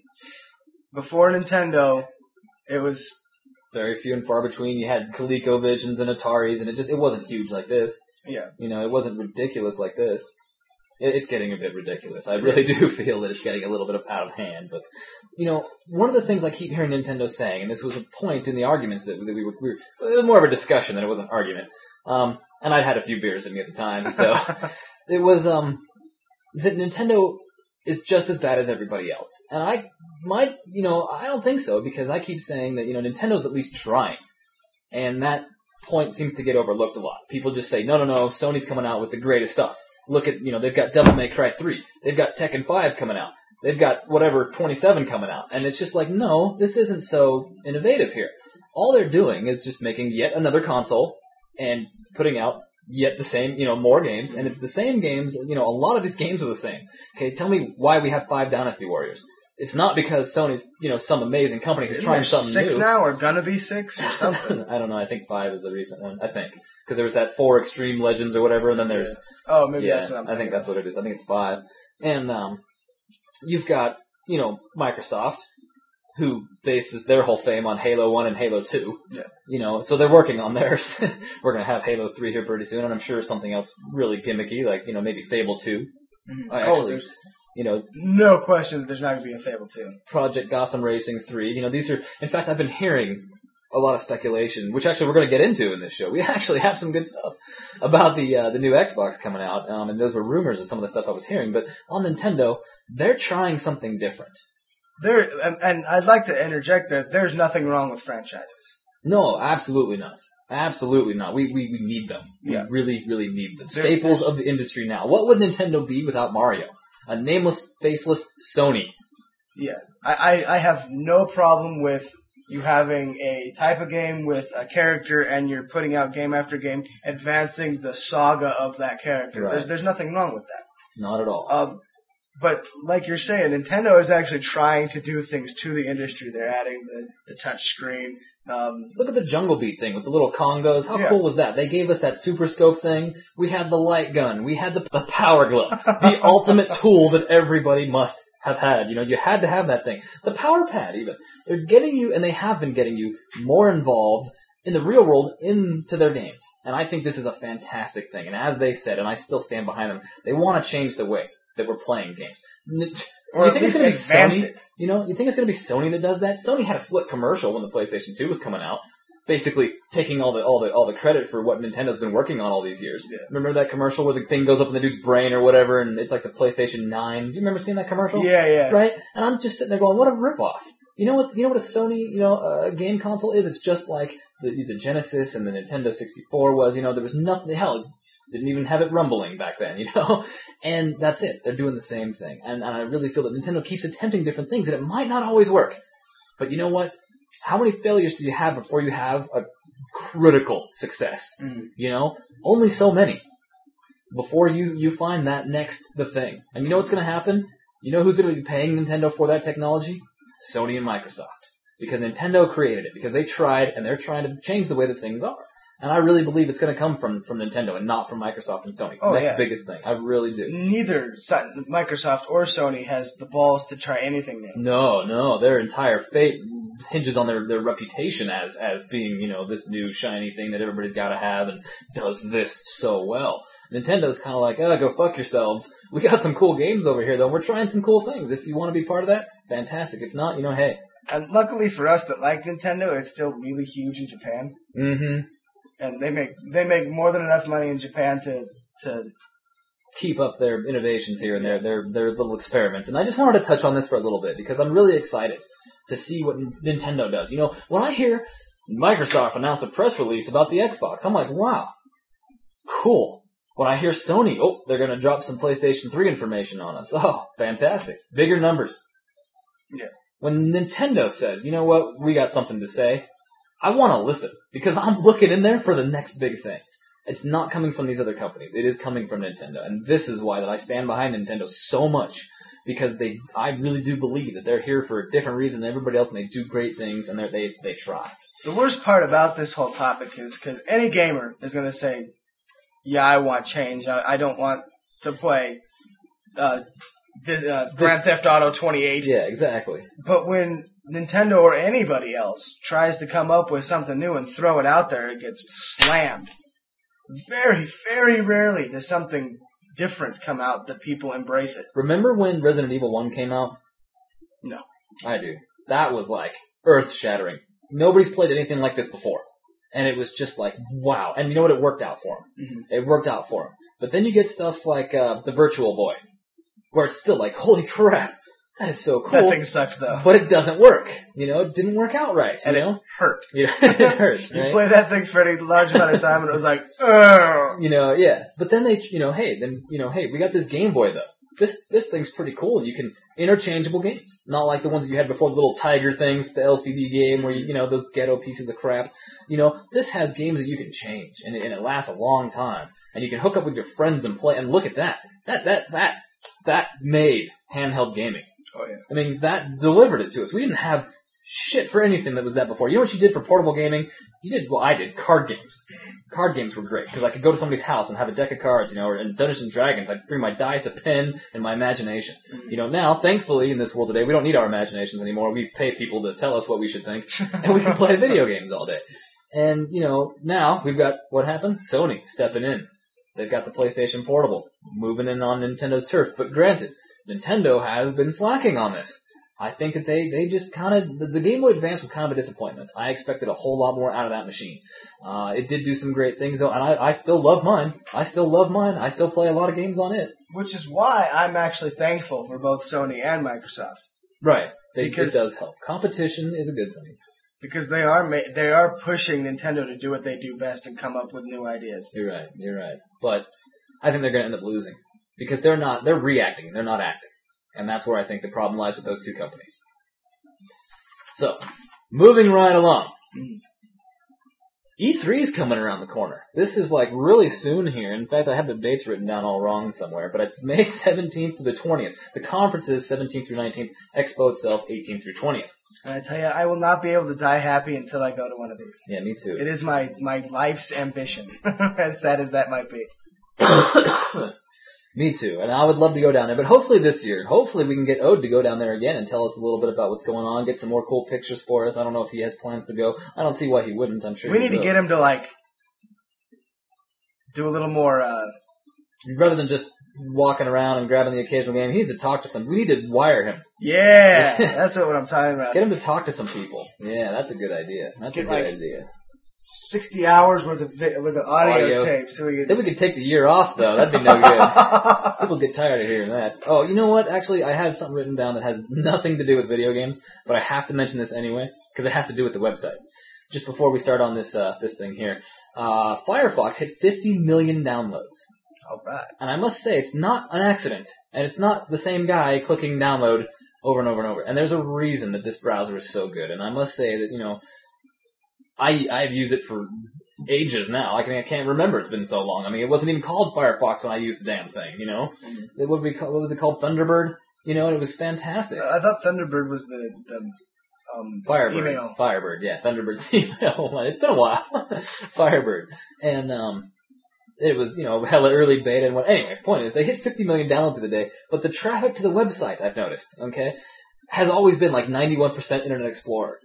Before Nintendo, it was, Very few and far between. You had ColecoVisions and Ataris, and it just, it wasn't huge like this. yeah. You know, it wasn't ridiculous like this. It, it's getting a bit ridiculous. I really do feel that it's getting a little bit of out of hand. But, you know, one of the things I keep hearing Nintendo saying, and this was a point in the arguments that, that we, were, we were, it was more of a discussion than it was an argument. Um, and I'd had a few beers in me at the time, so it was, um, that Nintendo is just as bad as everybody else. And I might, you know, I don't think so, because I keep saying that, you know, Nintendo's at least trying. And that point seems to get overlooked a lot. People just say, no, no, no, Sony's coming out with the greatest stuff. Look at, you know, they've got Devil May Cry three. They've got Tekken five coming out. They've got whatever, twenty-seven coming out. And it's just like, no, this isn't so innovative here. All they're doing is just making yet another console and putting out yet the same, you know, more games. And it's the same games, you know, a lot of these games are the same. Okay, tell me why we have five Dynasty Warriors. It's not because Sony's, you know, some amazing company who's Isn't trying there something six new. now, or gonna be six, or something. I don't know. I think five is the recent one. I think because there was that four Extreme Legends or whatever, and then there's Oh, maybe yeah. that's what I'm I think thinking that's of. what it is. I think it's five. And um, you've got you know Microsoft, who bases their whole fame on Halo One and Halo Two. Yeah. You know, so they're working on theirs. We're gonna have Halo Three here pretty soon, and I'm sure something else really gimmicky, like you know maybe Fable Two. Mhm. I Oh, actually, there's you know, no question that there's not going to be a Fable two. Project Gotham Racing three. You know, these are, in fact, I've been hearing a lot of speculation, which actually we're going to get into in this show. We actually have some good stuff about the uh, the new Xbox coming out, um, and those were rumors of some of the stuff I was hearing. But on Nintendo, they're trying something different. There, and, and I'd like to interject that there's nothing wrong with franchises. No, absolutely not. Absolutely not. We we, we need them. Yeah. We really, really need them. There- Staples of the industry now. What would Nintendo be without Mario? A nameless, faceless Sony. Yeah, I, I, I have no problem with you having a type of game with a character and you're putting out game after game, advancing the saga of that character. Right. There's, there's nothing wrong with that. Not at all. Um, but like you're saying, Nintendo is actually trying to do things to the industry. They're adding the, the touch screen. Um, Look at the Jungle Beat thing with the little Congos. How Yeah. cool was that? They gave us that Super Scope thing. We had the light gun. We had the, the Power Glove. The ultimate tool that everybody must have had. You know, you had to have that thing. The Power Pad, even. They're getting you, and they have been getting you, more involved in the real world into their games. And I think this is a fantastic thing. And as they said, and I still stand behind them, they want to change the way that we're playing games. Or you at think it's least going to be advance Sony? it. You know, you think it's going to be Sony that does that? Sony had a slick commercial when the PlayStation two was coming out, basically taking all the all the all the credit for what Nintendo's been working on all these years. Yeah. Remember that commercial where the thing goes up in the dude's brain or whatever, and it's like the PlayStation nine? Do you remember seeing that commercial? yeah, yeah. Right? And I'm just sitting there going, what a ripoff. You know what? You know what a Sony, you know, uh, game console is? It's just like the the Genesis and the Nintendo sixty-four was. You know, there was nothing. Hell, didn't even have it rumbling back then. You know, and that's it. They're doing the same thing, and, and I really feel that Nintendo keeps attempting different things, and it might not always work. But you know what? How many failures do you have before you have a critical success? Mm. You know, only so many before you you find that next the thing. And you know what's going to happen? You know who's going to be paying Nintendo for that technology? Sony and Microsoft. Because Nintendo created it. Because they tried, and they're trying to change the way that things are. And I really believe it's going to come from, from Nintendo and not from Microsoft and Sony. Oh, Next yeah. biggest thing. I really do. Neither Si- Microsoft or Sony has the balls to try anything new. No, no. Their entire fate hinges on their, their reputation as as being, you know, this new shiny thing that everybody's got to have and does this so well. Nintendo's kind of like, oh, go fuck yourselves. We got some cool games over here, though. We're trying some cool things. If you want to be part of that, fantastic. If not, you know, hey. And luckily for us that like Nintendo, it's still really huge in Japan. Mm-hmm. And they make they make more than enough money in Japan to to keep up their innovations here and their, their their little experiments. And I just wanted to touch on this for a little bit because I'm really excited to see what Nintendo does. You know, when I hear Microsoft announce a press release about the Xbox, I'm like, wow, cool. When I hear Sony, oh, they're going to drop some PlayStation three information on us. Oh, fantastic. Bigger numbers. Yeah. When Nintendo says, you know what, we got something to say, I want to listen because I'm looking in there for the next big thing. It's not coming from these other companies. It is coming from Nintendo. And this is why that I stand behind Nintendo so much. Because they, I really do believe that they're here for a different reason than everybody else, and they do great things, and they they try. The worst part about this whole topic is because any gamer is going to say, yeah, I want change. I, I don't want to play uh, this, uh, Grand Theft Auto twenty-eight. Yeah, exactly. But when Nintendo or anybody else tries to come up with something new and throw it out there, it gets slammed. Very, very rarely does something different come out that people embrace it. Remember when Resident Evil one came out? No. I do. That was like earth-shattering. Nobody's played anything like this before. And it was just like, wow. And you know what? It worked out for him. Mm-hmm. It worked out for him. But then you get stuff like uh, the Virtual Boy, where it's still like, holy crap, that is so cool. That thing sucked, though. But it doesn't work. You know, it didn't work out right. And you know? it hurt. Yeah, it hurt. You right? play that thing for any large amount of time, and it was like, ugh. You know, yeah. But then they, you know, hey, then, you know, hey, we got this Game Boy, though. This this thing's pretty cool. You can, interchangeable games. Not like the ones that you had before, the little Tiger things, the L C D game where, you, you know, those ghetto pieces of crap. You know, this has games that you can change, and it, and it lasts a long time. And you can hook up with your friends and play, and look at that. That, that, that, that made handheld gaming. Oh, yeah. I mean, that delivered it to us. We didn't have shit for anything that was that before. You know what you did for portable gaming? You did, well, I did, card games. Card games were great, because I could go to somebody's house and have a deck of cards, you know, or in Dungeons and Dragons, I'd bring my dice, a pen, and my imagination. Mm-hmm. You know, now, thankfully, in this world today, we don't need our imaginations anymore. We pay people to tell us what we should think, and we can play video games all day. And, you know, now, we've got, what happened? Sony stepping in. They've got the PlayStation Portable, moving in on Nintendo's turf, but granted, Nintendo has been slacking on this. I think that they, they just kind of... The, the Game Boy Advance was kind of a disappointment. I expected a whole lot more out of that machine. Uh, it did do some great things, though, and I, I still love mine. I still love mine. I still play a lot of games on it. Which is why I'm actually thankful for both Sony and Microsoft. Right. They, because, it does help. Competition is a good thing. Because they are ma- they are pushing Nintendo to do what they do best and come up with new ideas. You're right. You're right. But I think they're going to end up losing. Because they're not... They're reacting. They're not acting. And that's where I think the problem lies with those two companies. So, moving right along. E three is coming around the corner. This is like really soon here. In fact, I have the dates written down all wrong somewhere, but it's May seventeenth to the twentieth. The conference is seventeenth through nineteenth. Expo itself, eighteenth through twentieth. And I tell you, I will not be able to die happy until I go to one of these. Yeah, me too. It is my, my life's ambition, as sad as that might be. Me too, and I would love to go down there, but hopefully this year, hopefully we can get Ode to go down there again and tell us a little bit about what's going on, get some more cool pictures for us. I don't know if he has plans to go. I don't see why he wouldn't, I'm sure We he need to will. get him to, like, do a little more, uh... Rather than just walking around and grabbing the occasional game, he needs to talk to some... We need to wire him. Yeah! That's what I'm talking about. Get him to talk to some people. Yeah, that's a good idea. That's Get, a good like, idea. sixty hours worth of vi- with the audio, Audio. tape, so we could... Then we could take the year off, though. That'd be no good. People get tired of hearing that. Oh, you know what? Actually, I had something written down that has nothing to do with video games, but I have to mention this anyway, because it has to do with the website. Just before we start on this uh, this thing here. Uh, Firefox hit fifty million downloads. All right. And I must say, it's not an accident. And it's not the same guy clicking download over and over and over. And there's a reason that this browser is so good. And I must say that, you know, I, I've used it for ages now. I mean, I can't remember. It's been so long. I mean, it wasn't even called Firefox when I used the damn thing, you know? What, would we call, what was it called? Thunderbird? You know, and it was fantastic. I thought Thunderbird was the, the um, Firebird. email. Firebird, yeah. Thunderbird's email. It's been a while. Firebird. And, um... it was, you know, hella early beta and what. Anyway, point is, they hit fifty million downloads of the day, but the traffic to the website, I've noticed, okay, has always been like ninety-one percent Internet Explorer.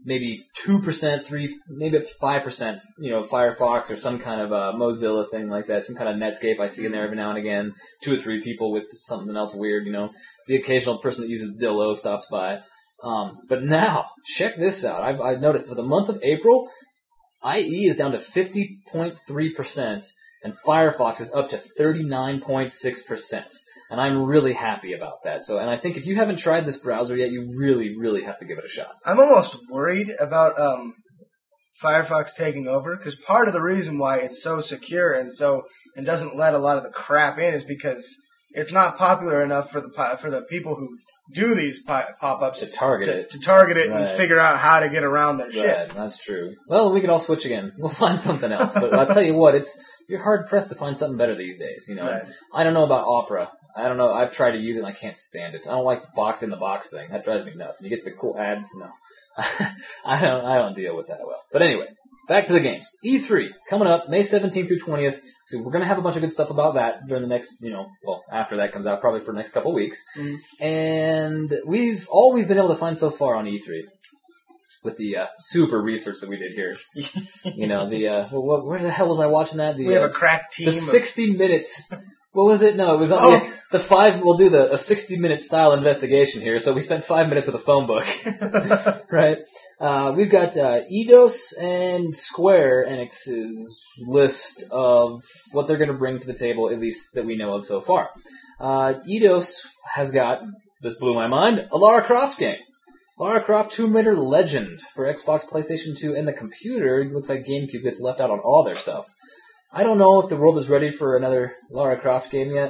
maybe two percent, three, maybe up to five percent, you know, Firefox or some kind of uh, Mozilla thing like that, some kind of Netscape I see in there every now and again, two or three people with something else weird, you know, the occasional person that uses Dillo stops by. Um, but now, check this out. I've, I've noticed for the month of April, I E is down to fifty point three percent, and Firefox is up to thirty-nine point six percent. And I'm really happy about that. So, and I think if you haven't tried this browser yet, you really, really have to give it a shot. I'm almost worried about um, Firefox taking over, because part of the reason why it's so secure and so and doesn't let a lot of the crap in is because it's not popular enough for the for the people who do these pop-ups to target to, it, to target it right. and figure out how to get around their right, shit. That's true. Well, we could all switch again. We'll find something else. But I'll tell you what, it's you're hard pressed to find something better these days. You know, Right. I don't know about Opera. I don't know. I've tried to use it and I can't stand it. I don't like the box in the box thing. That drives me nuts. And you get the cool ads. No, I don't. I don't deal with that well. But anyway, back to the games. E three coming up May seventeenth through twentieth. So we're gonna have a bunch of good stuff about that during the next, you know, well after that comes out, probably for the next couple of weeks. Mm-hmm. And we've all we've been able to find so far on E three. With the uh, super research that we did here, you know, the uh, well, where the hell was I watching that? The, We have uh, a crack team. the of- sixty minutes. What was it? No, it was on Oh. the, the five. We'll do the a sixty minute style investigation here. So we spent five minutes with a phone book, right? Uh, we've got uh, Eidos and Square Enix's list of what they're going to bring to the table, at least that we know of so far. Uh, Eidos has got, this blew my mind, a Lara Croft game. Lara Croft Tomb Raider Legend for Xbox, PlayStation two, and the computer. It looks like GameCube gets left out on all their stuff. I don't know if the world is ready for another Lara Croft game yet.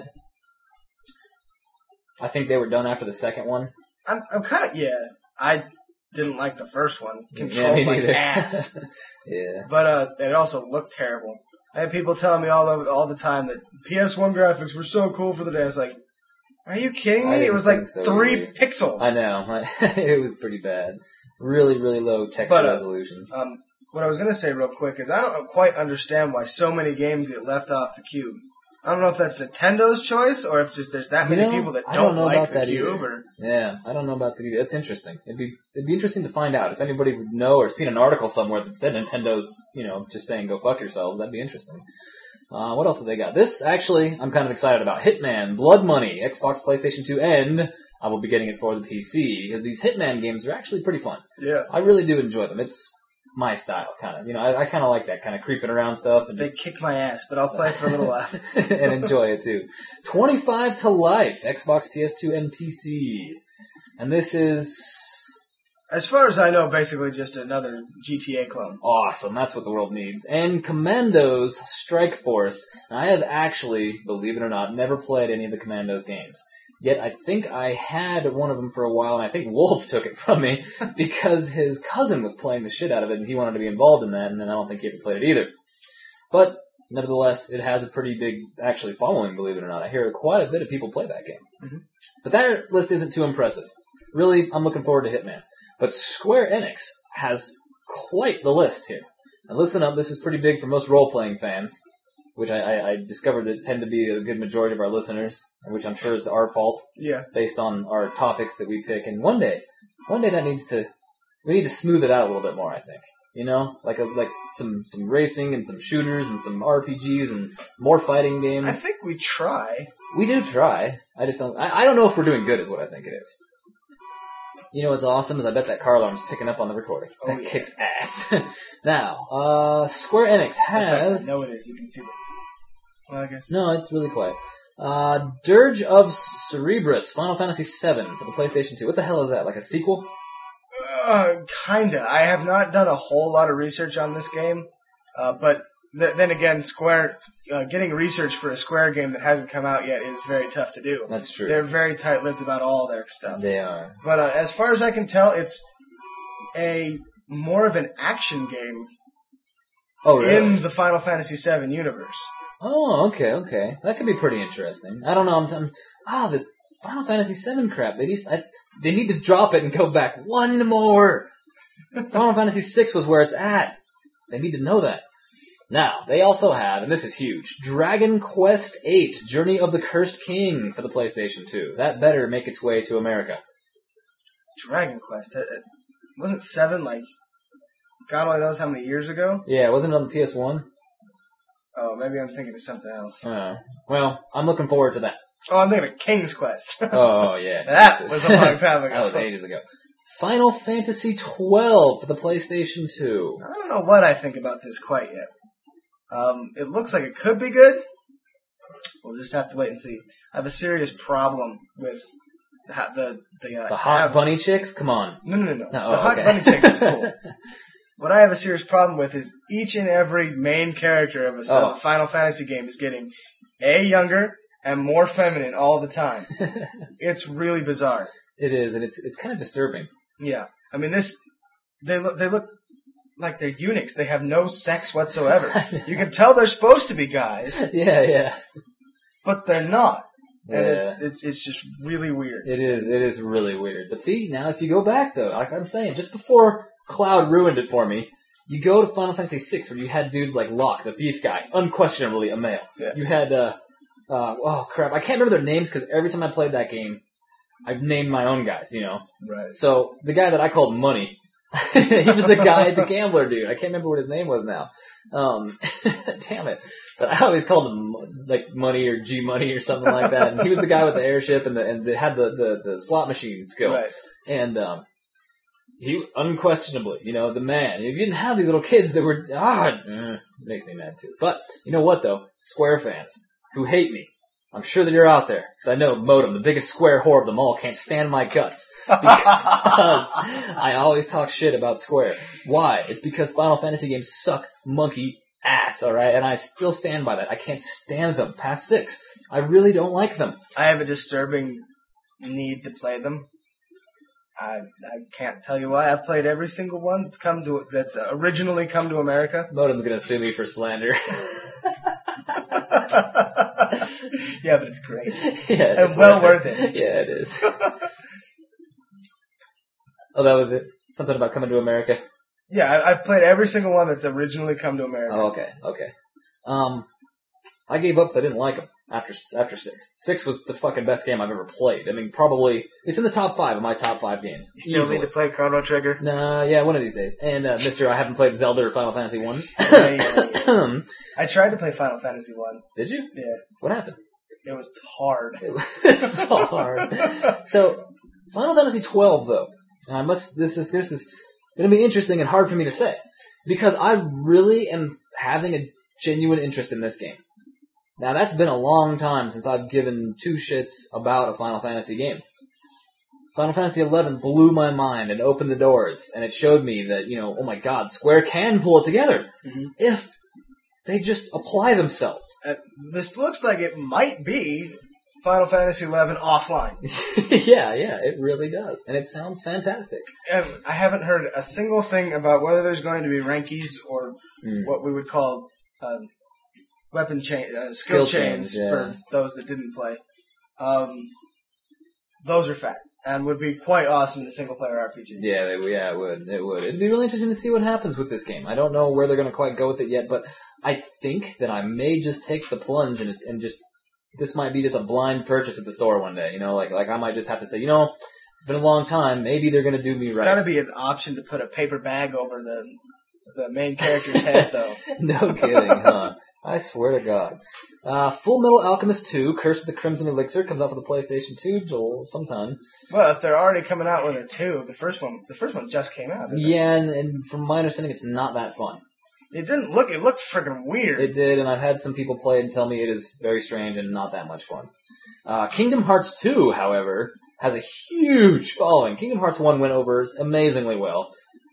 I think they were done after the second one. I'm, I'm kind of yeah. I didn't like the first one. Yeah, Controlled me like neither. ass. Yeah. But uh, it also looked terrible. I had people telling me all over, all the time that P S one graphics were so cool for the day. I was like, are you kidding I me? It didn't was like think so three either. pixels. I know. It was pretty bad. Really, really low texture But, uh, resolution. Um, what I was going to say real quick is I don't quite understand why so many games get left off the Cube. I don't know if that's Nintendo's choice or if just there's that You many know, people that I don't, don't know like about the that Cube. either. Or, Yeah, I don't know about the. That's interesting. It'd be it'd be interesting to find out if anybody would know or seen an article somewhere that said Nintendo's, you know, just saying go fuck yourselves. That'd be interesting. Uh, what else have they got? This actually, I'm kind of excited about. Hitman, Blood Money, Xbox, PlayStation two, and I will be getting it for the P C because these Hitman games are actually pretty fun. yeah. I really do enjoy them. It's my style, kind of. You know, I, I kind of like that kind of creeping around stuff and They just kick my ass, but I'll play for a little while. and enjoy it too. twenty-five to life, Xbox, P S two, and P C. And this is As far as I know, basically just another G T A clone. awesome. That's what the world needs. And Commandos Strike Force. And I have actually, believe it or not, never played any of the Commandos games. Yet I think I had one of them for a while, and I think Wolf took it from me because his cousin was playing the shit out of it, and he wanted to be involved in that, and then I don't think he ever played it either. But nevertheless, it has a pretty big, actually, following, believe it or not. I hear quite a bit of people play that game. Mm-hmm. But that list isn't too impressive. Really, I'm looking forward to Hitman. But Square Enix has quite the list here. And listen up, this is pretty big for most role-playing fans, which I, I, I discovered that tend to be a good majority of our listeners, which I'm sure is our fault, Yeah. based on our topics that we pick. And one day, one day that needs to, we need to smooth it out a little bit more, I think. You know, like a, like some, some racing and some shooters and some R P Gs and more fighting games. I think we try. We do try. I just don't. I, I don't know if we're doing good, is what I think it is. You know what's awesome is I bet that car alarm's picking up on the recording. Oh, that yeah. kicks ass. Now, uh, Square Enix has. No, it is. You can see that. Well, I guess. No, it's really quiet. Uh, Dirge of Cerberus, Final Fantasy seven for the PlayStation two. What the hell is that? Like a sequel? Uh, kinda. I have not done a whole lot of research on this game, uh, but th- then again, Square uh, getting research for a Square game that hasn't come out yet is very tough to do. That's true. They're very tight-lipped about all their stuff. They are. But uh, as far as I can tell, it's a more of an action game Oh, really? in the Final Fantasy seven universe. Oh, okay, okay. That could be pretty interesting. I don't know. I'm, I'm ah, this Final Fantasy seven crap. They used, I, they need to drop it and go back one more. Final Fantasy six was where it's at. They need to know that. Now, they also have, and this is huge, Dragon Quest eight, Journey of the Cursed King for the PlayStation two. That better make its way to America. Dragon Quest. Uh, uh, wasn't seven like God only knows how many years ago. Yeah, wasn't it on the P S one? Oh, maybe I'm thinking of something else. Oh. Well, I'm looking forward to that. Oh, I'm thinking of King's Quest. Oh, yeah. That Jesus. was a long time ago. That was ages ago. Final Fantasy twelve for the PlayStation two. I don't know what I think about this quite yet. Um, it looks like it could be good. We'll just have to wait and see. I have a serious problem with the the the, uh, The hot have- bunny chicks? Come on. No, no, no, no. No, the oh, hot okay. bunny chick is cool. What I have a serious problem with is each and every main character of a, Oh. of a Final Fantasy game is getting A, younger, and more feminine all the time. It's really bizarre. It is, and it's it's kind of disturbing. Yeah. I mean, this, they look, they look like they're eunuchs. They have no sex whatsoever. You can tell they're supposed to be guys, Yeah, yeah. but they're not. And Yeah. it's, it's, it's just really weird. It is. It is really weird. But see, now if you go back though, like I'm saying, just before Cloud ruined it for me, you go to Final Fantasy six where you had dudes like Locke, the thief guy, unquestionably a male. Yeah. You had, uh, uh, oh crap, I can't remember their names because every time I played that game, I've named my own guys, you know. Right. So the guy that I called Money, he was the guy, the gambler dude. I can't remember what his name was now. Um, damn it. But I always called him like Money or G Money or something like that. And he was the guy with the airship and the and the, had the, the, the slot machine skill. Right. And um, he unquestionably, you know, the man. You didn't have these little kids that were ah, eh, it makes me mad too. But you know what though? Square fans who hate me. I'm sure that you're out there, because I know Modem, the biggest Square whore of them all, can't stand my guts, because I always talk shit about Square. Why? It's because Final Fantasy games suck monkey ass, alright? And I still stand by that. I can't stand them past six. I really don't like them. I have a disturbing need to play them. I I can't tell you why. I've played every single one that's come to that's originally come to America. Modem's gonna sue me for slander. Yeah, but it's great. Yeah, And it's well worth it. Yeah, it is. Oh, that was it? Something about coming to America? Yeah, I, I've played every single one that's originally come to America. Oh, okay, okay. Um, I gave up because I didn't like them after after six. Six was the fucking best game I've ever played. I mean, probably it's in the top five of my top five games. You still Easily. need to play Chrono Trigger. Nah, yeah, one of these days. And uh, Mister, I haven't played Zelda or Final Fantasy One. Yeah, yeah, yeah. I tried to play Final Fantasy One. Did you? Yeah, What happened? it was hard. It was so hard. So, Final Fantasy twelve, though, and I must. This is this is going to be interesting and hard for me to say because I really am having a genuine interest in this game. Now, that's been a long time since I've given two shits about a Final Fantasy game. Final Fantasy eleven blew my mind and opened the doors, and it showed me that, you know, oh my god, Square can pull it together Mhm. if they just apply themselves. Uh, this looks like it might be Final Fantasy eleven offline. Yeah, yeah, it really does. And it sounds fantastic. And I haven't heard a single thing about whether there's going to be rankies or Mm. what we would call um, weapon chain, uh, skill, Skill chains, chains, yeah. for those that didn't play. Um, those are fact and would be quite awesome in a single player R P G. Yeah, they, yeah, it would. It would. It'd be really interesting to see what happens with this game. I don't know where they're going to quite go with it yet, but I think that I may just take the plunge and and just this might be just a blind purchase at the store one day. You know, like like I might just have to say, you know, it's been a long time. Maybe they're going to do me There's right. got to be an option to put a paper bag over the the main character's head, though. No kidding, huh? I swear to God. Uh, Full Metal Alchemist two, Curse of the Crimson Elixir, comes out for the PlayStation two, Joel, sometime. Well, if they're already coming out with a two, the first one, the first one just came out. didn't it? Yeah, and, and from my understanding, it's not that fun. It didn't look. It looked freaking weird. It did, and I've had some people play it and tell me it is very strange and not that much fun. Uh, Kingdom Hearts two, however, has a huge following. Kingdom Hearts one went over amazingly well.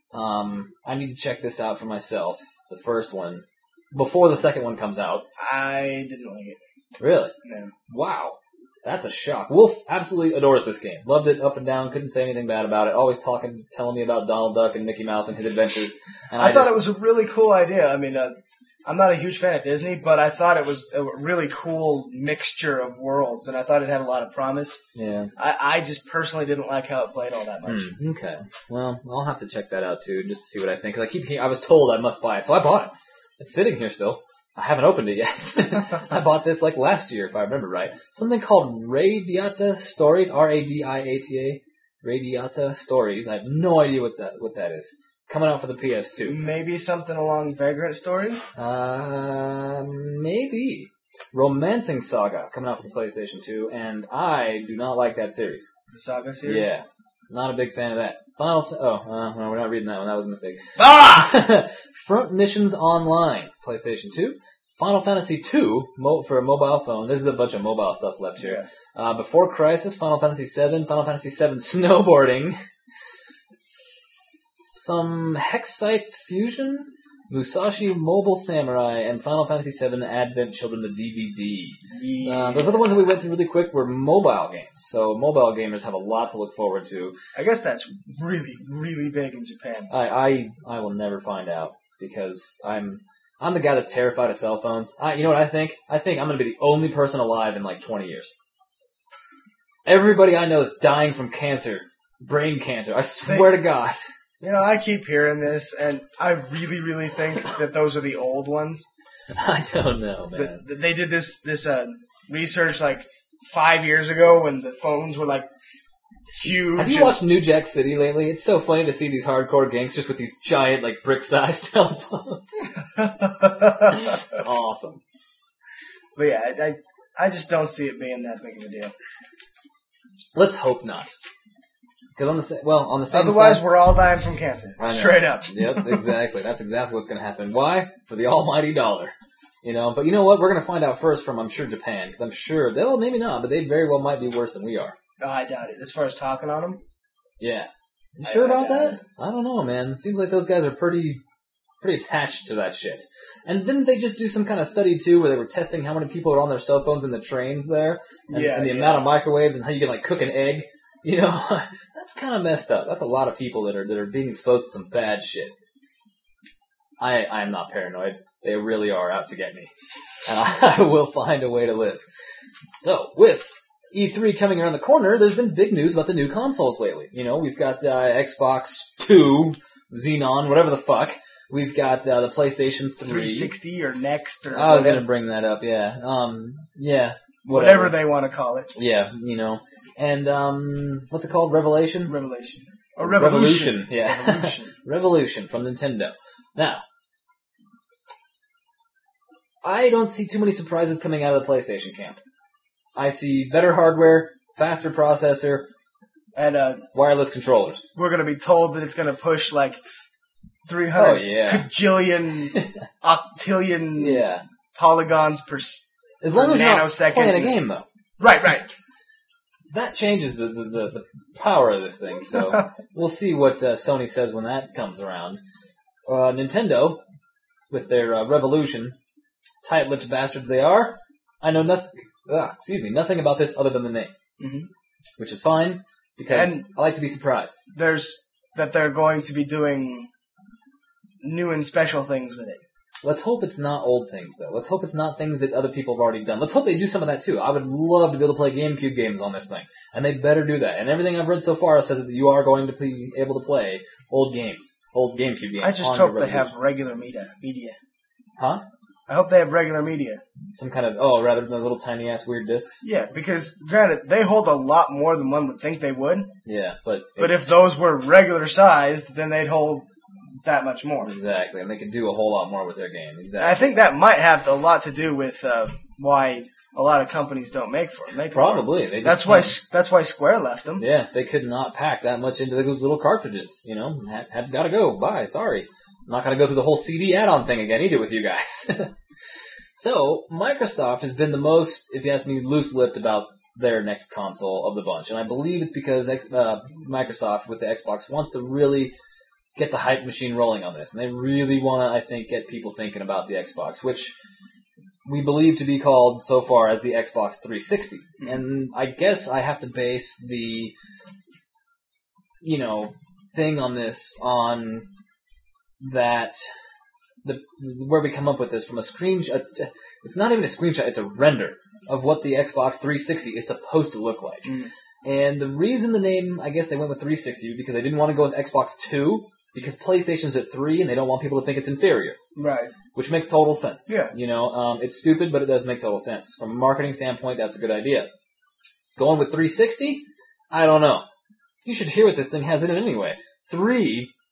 Um, I need to check this out for myself, the first one, before the second one comes out. I didn't like it. Really? No. Wow. That's a shock. Wolf absolutely adores this game. Loved it up and down, couldn't say anything bad about it. Always talking, telling me about Donald Duck and Mickey Mouse and his adventures. And I, I, thought just, it was a really cool idea. I mean, uh, I'm not a huge fan of Disney, but I thought it was a really cool mixture of worlds, and I thought it had a lot of promise. Yeah. I, I just personally didn't like how it played all that much. Hmm, okay. Well, I'll have to check that out too, just to see what I think. Because I keep hearing, I was told I must buy it, so I bought it. It's sitting here still. I haven't opened it yet. I bought this like last year, if I remember right. Something called Radiata Stories, R A D I A T A, Radiata Stories. I have no idea what's that, what that is. coming out for the P S two. Maybe something along Vagrant Story? Uh, maybe. Romancing Saga, coming out for the PlayStation two, and I do not like that series. The Saga series? Yeah. Not a big fan of that. Final... Th- oh, uh, no, we're not reading that one. That was a mistake. Ah! Front Missions Online, PlayStation two. Final Fantasy two, mo- for a mobile phone. This is a bunch of mobile stuff left here. Yeah. Uh, Before Crisis, Final Fantasy seven, Final Fantasy seven Snowboarding, some Hexite Fusion, Musashi Mobile Samurai, and Final Fantasy seven Advent Children, the D V D. Yeah. Uh, those other ones that we went through really quick were mobile games, so mobile gamers have a lot to look forward to. I guess that's really, really big in Japan. I, I, I will never find out, because I'm I'm the guy that's terrified of cell phones. I, you know what I think? I think I'm going to be the only person alive in like twenty years. Everybody I know is dying from cancer, brain cancer. I swear to God. You know, I keep hearing this, and I really, really think that those are the old ones. I don't know, man. The, they did this this uh, research like five years ago when the phones were like huge. Have you and- watched New Jack City lately? It's so funny to see these hardcore gangsters with these giant, like, brick-sized telephones. It's awesome. But yeah, I, I I just don't see it being that big of a deal. Let's hope not. Because on the sa- well, on the same Otherwise, side, we're all dying from cancer. I know. Straight up. Yep, exactly. That's exactly what's going to happen. Why? For the almighty dollar. You know, but you know what? We're going to find out first from, I'm sure, Japan. Because I'm sure, they'll maybe not, but they very well might be worse than we are. Oh, I doubt it. As far as talking on them, Yeah. You I- sure I about doubt that? I don't know, man. It seems like those guys are pretty pretty attached to that shit. And didn't they just do some kind of study, too, where they were testing how many people are on their cell phones in the trains there? And, Yeah, and the yeah. amount of microwaves and how you can, like, cook an egg? You know, that's kind of messed up. That's a lot of people that are that are being exposed to some bad shit. I I am not paranoid. They really are out to get me. And I, I will find a way to live. So, with E three coming around the corner, there's been big news about the new consoles lately. You know, we've got uh, Xbox two, Xenon, whatever the fuck. We've got uh, the PlayStation three. three sixty or Next or I was whatever, going to bring that up, yeah. Um, yeah. whatever they want to call it. Yeah, you know. And, um, what's it called? Revelation? Revelation. Or Revolution. Revolution, yeah. Revolution. Revolution from Nintendo. Now, I don't see too many surprises coming out of the PlayStation camp. I see better hardware, faster processor, And uh, wireless controllers. we're going to be told that it's going to push like three hundred Oh, yeah. kajillion, octillion Yeah. polygons per... s- As long For as you're not nanosecond. playing a game, though. Right, right. That changes the, the, the, the power of this thing, so we'll see what uh, Sony says when that comes around. Uh, Nintendo, with their uh, Revolution, tight-lipped bastards they are, I know nothing, ah, excuse me, nothing about this other than the name. Mhm. Which is fine, because And- I like to be surprised. There's that they're going to be doing new and special things with it. Let's hope it's not old things, though. Let's hope it's not things that other people have already done. Let's hope they do some of that, too. I would love to be able to play GameCube games on this thing. And they better do that. And everything I've read so far says that you are going to be able to play old games. Old GameCube games. I just on hope your they have Revolution. regular media. media. Huh? I hope they have regular media. Some kind of... Oh, rather than those little tiny-ass weird discs? Yeah, because granted, they hold a lot more than one would think they would. Yeah, but... But it's- if those were regular sized, then they'd hold that much more. Exactly, and they could do a whole lot more with their game. Exactly. I think that might have a lot to do with uh, why a lot of companies don't make for make it for them. Probably. They just That's why can't- that's why Square left them. Yeah, they could not pack that much into those little cartridges. You know, had, had got to go. Bye. Sorry, I'm not going to go through the whole C D add-on thing again either with you guys. So Microsoft has been the most, if you ask me, loose-lipped about their next console of the bunch, and I believe it's because X, uh, Microsoft with the Xbox wants to really get the hype machine rolling on this, and they really want to, I think, get people thinking about the Xbox, which we believe to be called so far as the Xbox three sixty. And I guess I have to base the, you know, thing on this on that the where we come up with this from a screenshot. It's not even a screenshot; it's a render of what the Xbox three sixty is supposed to look like. Mm. And the reason the name, I guess they went with three sixty because they didn't want to go with Xbox two because PlayStation's at three and they don't want people to think it's inferior. Right. Which makes total sense. Yeah. You know, um, it's stupid, but it does make total sense. From a marketing standpoint, that's a good idea. Going with three sixty? I don't know. You should hear what this thing has in it anyway. Three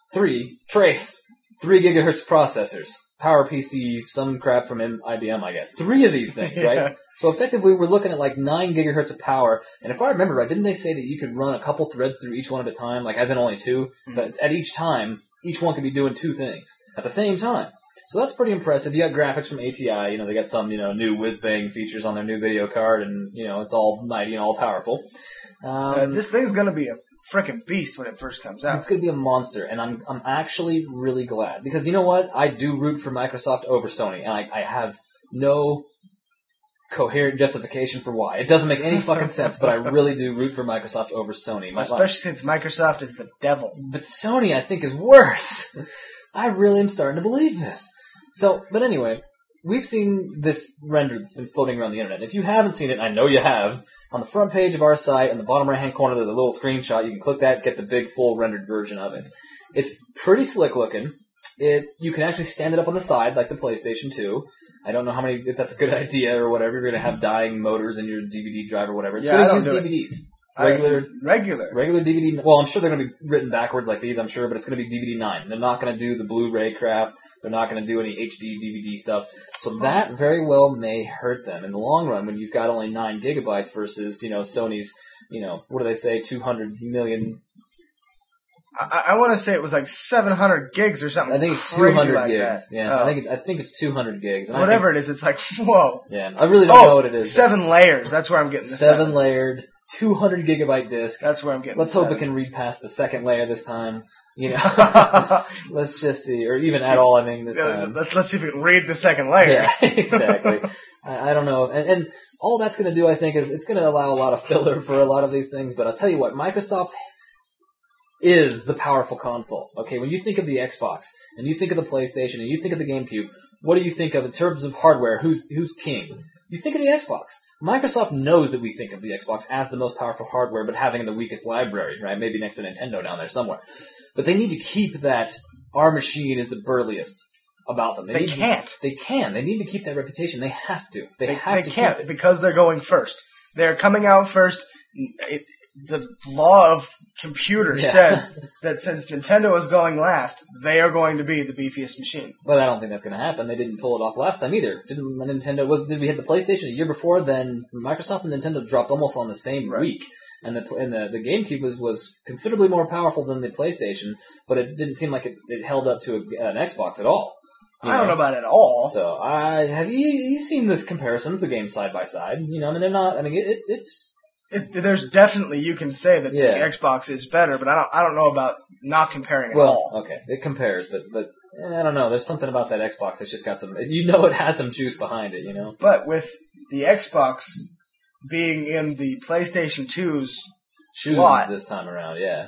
Three, Trace. Three gigahertz processors. Power P C, some crap from M- I B M, I guess. Three of these things, Yeah. right? So effectively, we're looking at like nine gigahertz of power. And if I remember right, didn't they say that you could run a couple threads through each one at a time? Like, as in only two? Mm-hmm. But at each time, each one could be doing two things at the same time. So that's pretty impressive. You got graphics from A T I. You know, they got some, you know, new whiz-bang features on their new video card, and, you know, it's all mighty and all powerful. Um, Uh, this thing's gonna be a freaking beast when it first comes out. It's going to be a monster, and I'm I'm actually really glad. Because you know what? I do root for Microsoft over Sony, and I, I have no coherent justification for why. It doesn't make any fucking sense, but I really do root for Microsoft over Sony. My, Especially since Microsoft is the devil. but Sony, I think, is worse. I really am starting to believe this. So, but anyway, we've seen this render that's been floating around the internet. If you haven't seen it, I know you have, on the front page of our site, in the bottom right-hand corner, there's a little screenshot. You can click that, get the big, full rendered version of it. It's pretty slick looking. It You can actually stand it up on the side, like the PlayStation two. I don't know how many, if that's a good idea or whatever. You're going to have dying motors in your D V D drive or whatever. It's Yeah, going I to don't use do it. D V Ds. I- Regular regular. Regular D V D. Well, I'm sure they're going to be written backwards like these, I'm sure, but it's going to be D V D nine. They're not going to do the Blu-ray crap. They're not going to do any H D D V D stuff. So that very well may hurt them in the long run when you've got only nine gigabytes versus, you know, Sony's, you know, what do they say, two hundred million. I, I want to say it was like seven hundred gigs or something. I think it's two crazy hundred like gigs. that. Yeah, Oh. I think it's I think it's two hundred gigs. And I Whatever think, it is, it's like, whoa. yeah, I really don't Oh, know what it is. seven layers. That's where I'm getting the Seven seven. layered, two hundred gigabyte disc. That's where I'm getting Let's the hope it seven. can read past the second layer this time. You know, let's just see, or even at all. I mean, this Uh, time. let's, let's see if we can read the second layer. Yeah, exactly. I, I don't know, and, and all that's going to do, I think, is it's going to allow a lot of filler for a lot of these things. But I'll tell you what, Microsoft is the powerful console. Okay, when you think of the Xbox and you think of the PlayStation and you think of the GameCube, what do you think of in terms of hardware? Who's who's king? You think of the Xbox. Microsoft knows that we think of the Xbox as the most powerful hardware, but having the weakest library, right? Maybe next to Nintendo down there somewhere. But they need to keep that our machine is the burliest about them. They need to- can't. they can. They need to keep that reputation. They have to. They, They, have they to can't keep it. because they're going first. They're coming out first. It, the law of computer Yeah. says that since Nintendo is going last, they are going to be the beefiest machine. But I don't think that's going to happen. They didn't pull it off last time either. Didn't Nintendo? Was did we hit the PlayStation a year before? Then Microsoft and Nintendo dropped almost on the same Right. week, and the and the, the GameCube was, was considerably more powerful than the PlayStation, but it didn't seem like it, it held up to a, an Xbox at all. You I don't know about it at all. So I have you you seen this comparisons, the games side by side? You know, I mean they're not. I mean it, it, it's. It, there's definitely you can say that Yeah. the Xbox is better, but I don't. I don't know about not comparing at Well, all. okay, it compares, but but eh, I don't know. There's something about that Xbox that's just got some. You know, it has some juice behind it. You know. But with the Xbox being in the PlayStation two's Shoes slot, this time around, yeah.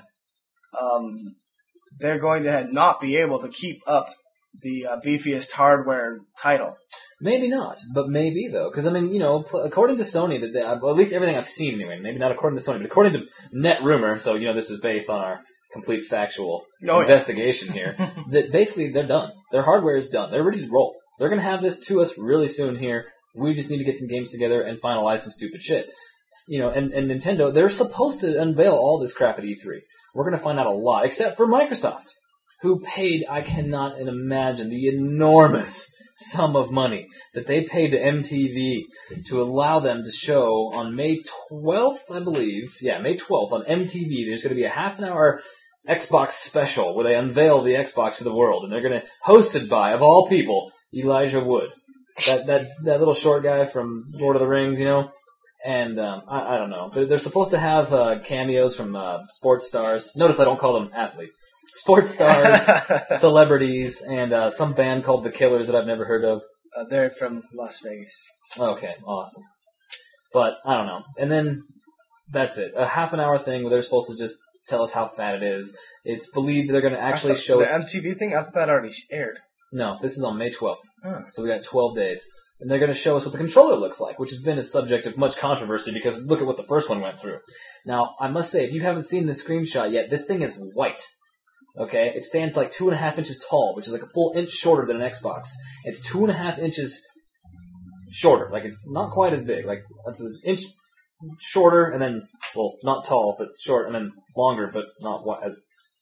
um, they're going to not be able to keep up the uh, beefiest hardware title. Maybe not, but maybe though, because I mean, you know, pl- according to Sony, that they, well, at least everything I've seen anyway. Maybe not according to Sony, but according to Net Rumor. So you know, this is based on our complete factual Oh, yeah. investigation here. That basically they're done. Their hardware is done. They're ready to roll. They're going to have this to us really soon here. We just need to get some games together and finalize some stupid shit. You know, and, and Nintendo, they're supposed to unveil all this crap at E three. We're going to find out a lot, except for Microsoft, who paid, I cannot imagine, the enormous sum of money that they paid to M T V to allow them to show on May twelfth, I believe. Yeah, May twelfth on M T V. There's going to be a half an hour Xbox special where they unveil the Xbox to the world, and they're going to, hosted by, of all people, Elijah Wood. That, that, that little short guy from Lord of the Rings, you know? And, um, I, I don't know. They're, they're supposed to have, uh, cameos from, uh, sports stars. Notice I don't call them athletes. Sports stars, celebrities, and, uh, some band called The Killers that I've never heard of. Uh, they're from Las Vegas. Okay, awesome. But, I don't know. And then, that's it. A half an hour thing where they're supposed to just tell us how fat it is. It's believed they're gonna actually I thought show the us... M T V thing. I thought that already aired. No, this is on May twelfth. Huh. So we got twelve days. And they're going to show us what the controller looks like, which has been a subject of much controversy because look at what the first one went through. Now, I must say, if you haven't seen this screenshot yet, this thing is white. Okay? It stands like two and a half inches tall, which is like a full inch shorter than an Xbox. It's two and a half inches shorter. Like, it's not quite as big. Like, it's an inch shorter and then, well, not tall, but short, and then longer, but not wi- as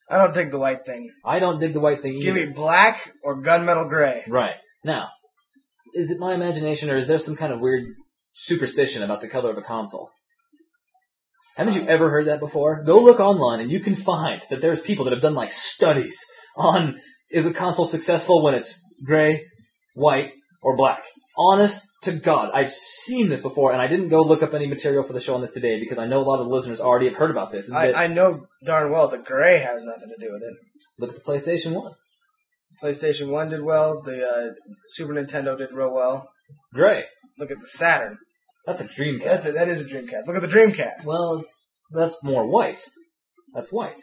I don't dig the white thing. I don't dig the white thing either. Give me black or gunmetal gray. Right. Now, is it my imagination or is there some kind of weird superstition about the color of a console? Haven't you ever heard that before? Go look online and you can find that there's people that have done like studies on is a console successful when it's gray, white, or black. Honest to God, I've seen this before, and I didn't go look up any material for the show on this today because I know a lot of the listeners already have heard about this. I, I know darn well that gray has nothing to do with it. Look at the PlayStation one. PlayStation one did well. The uh, Super Nintendo did real well. Gray. Look at the Saturn. That's a Dreamcast. That's a, that is a Dreamcast. Look at the Dreamcast. Well, it's, that's more white. That's white.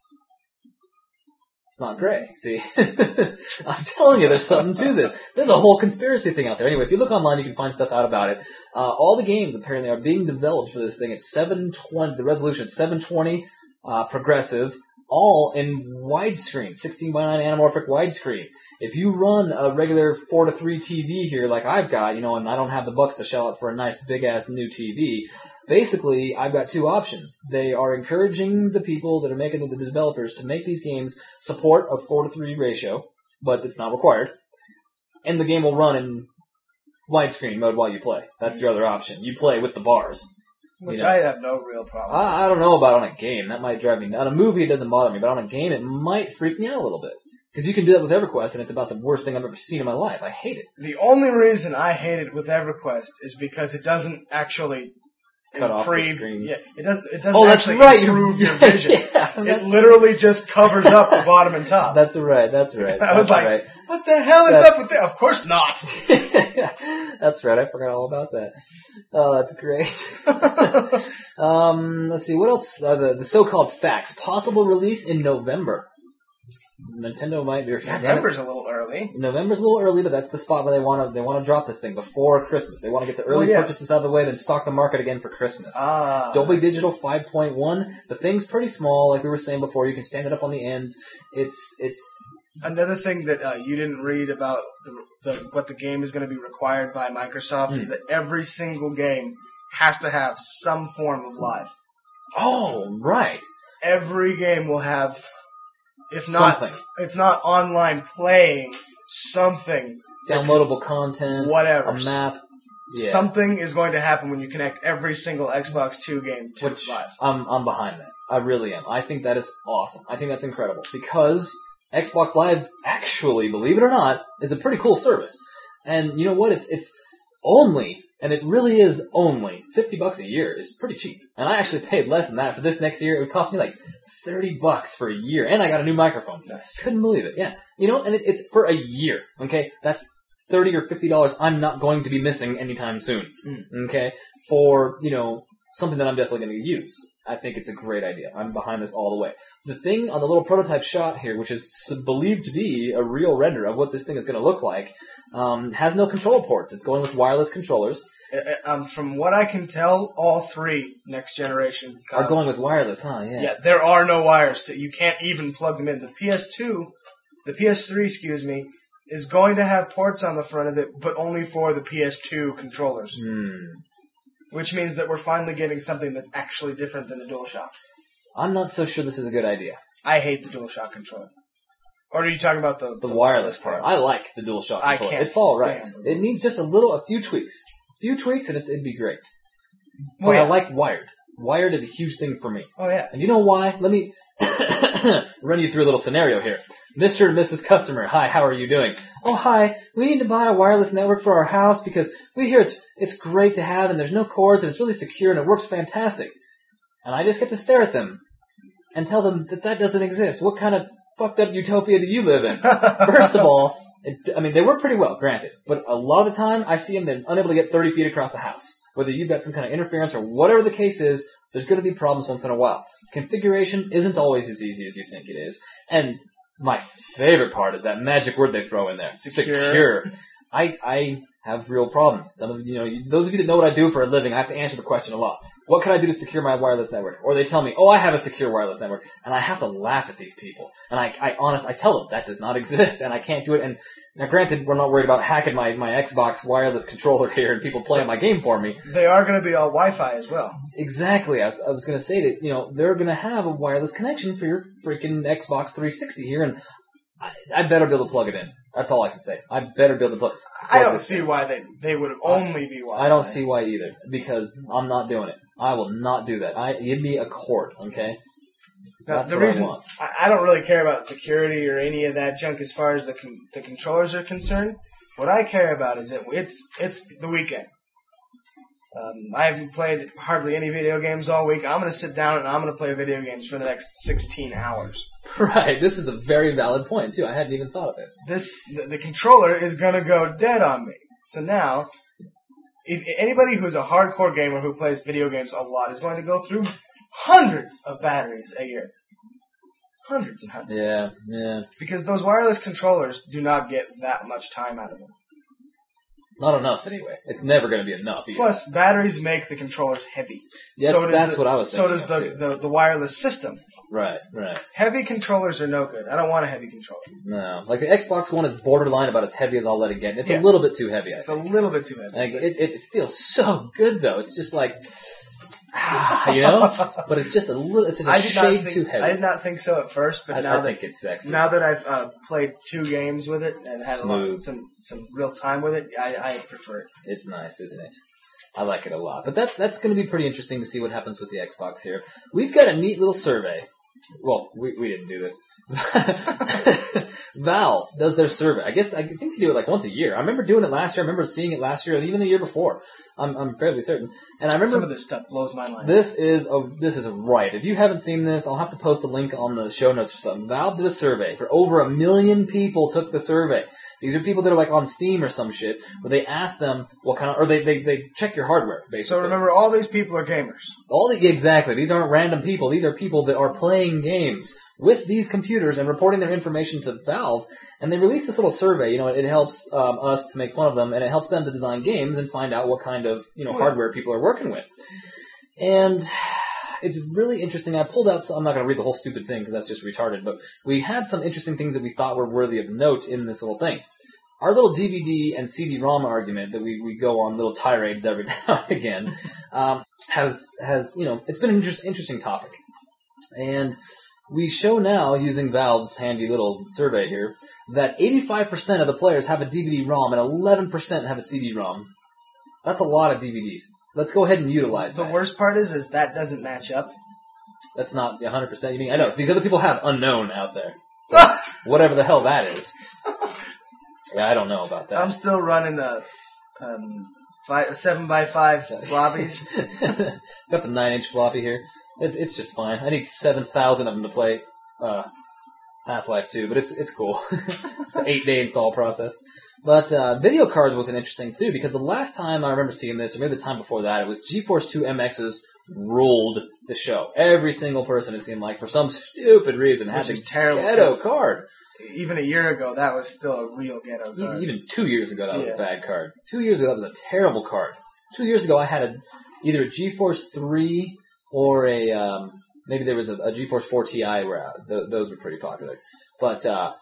It's not gray. See? I'm telling you, there's something to this. There's a whole conspiracy thing out there. Anyway, if you look online, you can find stuff out about it. Uh, all the games, apparently, are being developed for this thing. It's seven twenty, the resolution is seven twenty, uh, progressive, all in widescreen, sixteen by nine anamorphic widescreen. If you run a regular four to three T V here like I've got, you know, and I don't have the bucks to shell out for a nice big-ass new T V, basically, I've got two options. They are encouraging the people that are making the, the developers to make these games support a four to three ratio, but it's not required. And the game will run in widescreen mode while you play. That's your other option. You play with the bars. Which you know. I have no real problem with. I, I don't know about on a game. That might drive me... On a movie, it doesn't bother me, but on a game, it might freak me out a little bit. Because you can do that with EverQuest, and it's about the worst thing I've ever seen in my life. I hate it. The only reason I hate it with EverQuest is because it doesn't actually... Cut off the improve- screen. Yeah, it doesn't. It doesn't Oh, that's actually right. improve your Yeah, vision. yeah, it that's literally just covers up the bottom and top. That's right, that's right. I was that's like, right. what the hell is That's- up with that? Of course not. That's right, I forgot all about that. Oh, that's great. um, let's see, what else? Uh, the, the so-called facts. Possible release in November. Nintendo might be... November's a little early. November's a little early, but that's the spot where they want to they want to drop this thing before Christmas. They want to get the early Oh, yeah. purchases out of the way, then stock the market again for Christmas. Ah. Dolby Digital five point one. The thing's pretty small, like we were saying before. You can stand it up on the ends. It's it's Another thing that uh, you didn't read about the, the, what the game is going to be required by Microsoft Hmm. is that every single game has to have some form of live. oh right. Every game will have, if not, Something. if not online playing, something. Downloadable content, Whatever. a map. Yeah. Something is going to happen when you connect every single Xbox two game to Which live. I'm I'm behind that. I really am. I think that is awesome. I think that's incredible because Xbox Live actually, believe it or not, is a pretty cool service. And you know what? It's it's only, and it really is only fifty bucks a year. Is pretty cheap. And I actually paid less than that for this next year. It would cost me like thirty bucks for a year, and I got a new microphone. Nice. Couldn't believe it. Yeah, you know, and it, it's for a year. Okay, that's thirty or fifty dollars I'm not going to be missing anytime soon. Mm. Okay, for you know something that I'm definitely going to use. I think it's a great idea. I'm behind this all the way. The thing on the little prototype shot here, which is believed to be a real render of what this thing is going to look like, um, has no control ports. It's going with wireless controllers. Uh, Um, from what I can tell, all three next generation Are going with wireless, huh? Yeah. Yeah, there are no wires. To, you can't even plug them in. The P S two, the P S three, excuse me, is going to have ports on the front of it, but only for the P S two controllers. Hmm. Which means that we're finally getting something that's actually different than the DualShock. I'm not so sure this is a good idea. I hate the DualShock controller. Or are you talking about the The, wireless part. I like the DualShock I controller. can't It's all right. stand It needs just a little, a few tweaks. A few tweaks, and it's, it'd be great. But Well, yeah. I like wired. Wired is a huge thing for me. Oh, yeah. And you know why? Let me run you through a little scenario here. Mister and Missus Customer, hi, how are you doing? Oh, hi, we need to buy a wireless network for our house because we hear it's it's great to have and there's no cords and it's really secure and it works fantastic. And I just get to stare at them and tell them that that doesn't exist. What kind of fucked up utopia do you live in? First of all, it, I mean, they work pretty well, granted. But a lot of the time, I see them, they're unable to get thirty feet across the house. Whether you've got some kind of interference or whatever the case is, there's going to be problems once in a while. Configuration isn't always as easy as you think it is. And my favorite part is that magic word they throw in there. Secure. Secure. I, I have real problems. Some of you know, those of you that know what I do for a living, I have to answer the question a lot. what can I do to secure my wireless network? Or they tell me, oh, I have a secure wireless network. And I have to laugh at these people. And I, I honest, I tell them that does not exist and I can't do it. And now granted, we're not worried about hacking my, my Xbox wireless controller here and people playing my game for me. They are going to be all Wi-Fi as well. Exactly. I was, I was going to say that, you know, they're going to have a wireless connection for your freaking Xbox three sixty here and I, I better be able to plug it in. That's all I can say. I better be able to plug, plug I don't this see in. why they, they would only be Wi-Fi. I don't see why either, because I'm not doing it. I will not do that. I give me a cord, okay? Now, That's the what reason I want. I, I don't really care about security or any of that junk as far as the con- the controllers are concerned. What I care about is that it's it's the weekend. Um, I haven't played hardly any video games all week. I'm going to sit down and I'm going to play video games for the next sixteen hours. Right. This is a very valid point, too. I hadn't even thought of this. This the, the controller is going to go dead on me. So now, if anybody who's a hardcore gamer who plays video games a lot is going to go through hundreds of batteries a year. Hundreds and hundreds. Yeah, yeah. Because those wireless controllers do not get that much time out of them. Not enough, anyway. It's never going to be enough either. Plus, batteries make the controllers heavy. Yes, so does that's the, what I was So thinking does of, the, too. the, the wireless system. Right, right. Heavy controllers are no good. I don't want a heavy controller. No. Like, the Xbox One is borderline about as heavy as I'll let it get. It's Yeah. a little bit too heavy, I It's a think. little bit too heavy. Like, it, it, it feels so good, though. It's just like, you know? But it's just a little, it's just a I did not shade think, too heavy. I did not think so at first, but I, now I that think it's sexy. now that I've uh, played two games with it and had a lot, Smooth. some some real time with it, I, I prefer it. It's nice, isn't it? I like it a lot. But that's that's going to be pretty interesting to see what happens with the Xbox here. We've got a neat little survey. Well, we we didn't do this. Valve does their survey. I guess I think they do it like once a year. I remember doing it last year. I remember seeing it last year, and even the year before. I'm I'm fairly certain. And I remember Some of this stuff blows my mind. this is a this is a riot. If you haven't seen this, I'll have to post a link on the show notes or something. Valve did a survey for over a million people. Took the survey. These are people that are like on Steam or some shit, where they ask them what kind of, or they, they, they check your hardware, basically. So remember, all these people are gamers. All the, exactly. These aren't random people. These are people that are playing games with these computers and reporting their information to Valve. And they released this little survey. You know, it, it helps um, us to make fun of them, and it helps them to design games and find out what kind of, you know, hardware people are working with. And it's really interesting. I pulled out some, I'm not going to read the whole stupid thing because that's just retarded, but we had some interesting things that we thought were worthy of note in this little thing. Our little D V D and C D ROM argument that we, we go on little tirades every now and again um, has, has, you know, it's been an inter- interesting topic. And we show now, using Valve's handy little survey here, that eighty-five percent of the players have a D V D ROM and eleven percent have a C D ROM. That's a lot of D V Ds. Let's go ahead and utilize The that. worst part is, is that doesn't match up. That's not one hundred percent. You mean, I know, these other people have unknown out there. So, whatever the hell that is. Yeah, I don't know about that. I'm still running the um, five, seven by five floppies. Got the nine inch floppy here. It, it's just fine. I need seven thousand of them to play uh, Half-Life two, but it's it's cool. It's an eight day install process. But uh, video cards was an interesting thing, because the last time I remember seeing this, or maybe the time before that, it was GeForce two M Xs ruled the show. Every single person, it seemed like, for some stupid reason, had Which this is terrible, ghetto 'cause card. Even a year ago, that was still a real ghetto Even, card. even two years ago, that was Yeah. a bad card. Two years ago, that was a terrible card. Two years ago, I had a, either a GeForce three or a, um, maybe there was a, a GeForce four Ti where uh, th- those were pretty popular. But uh,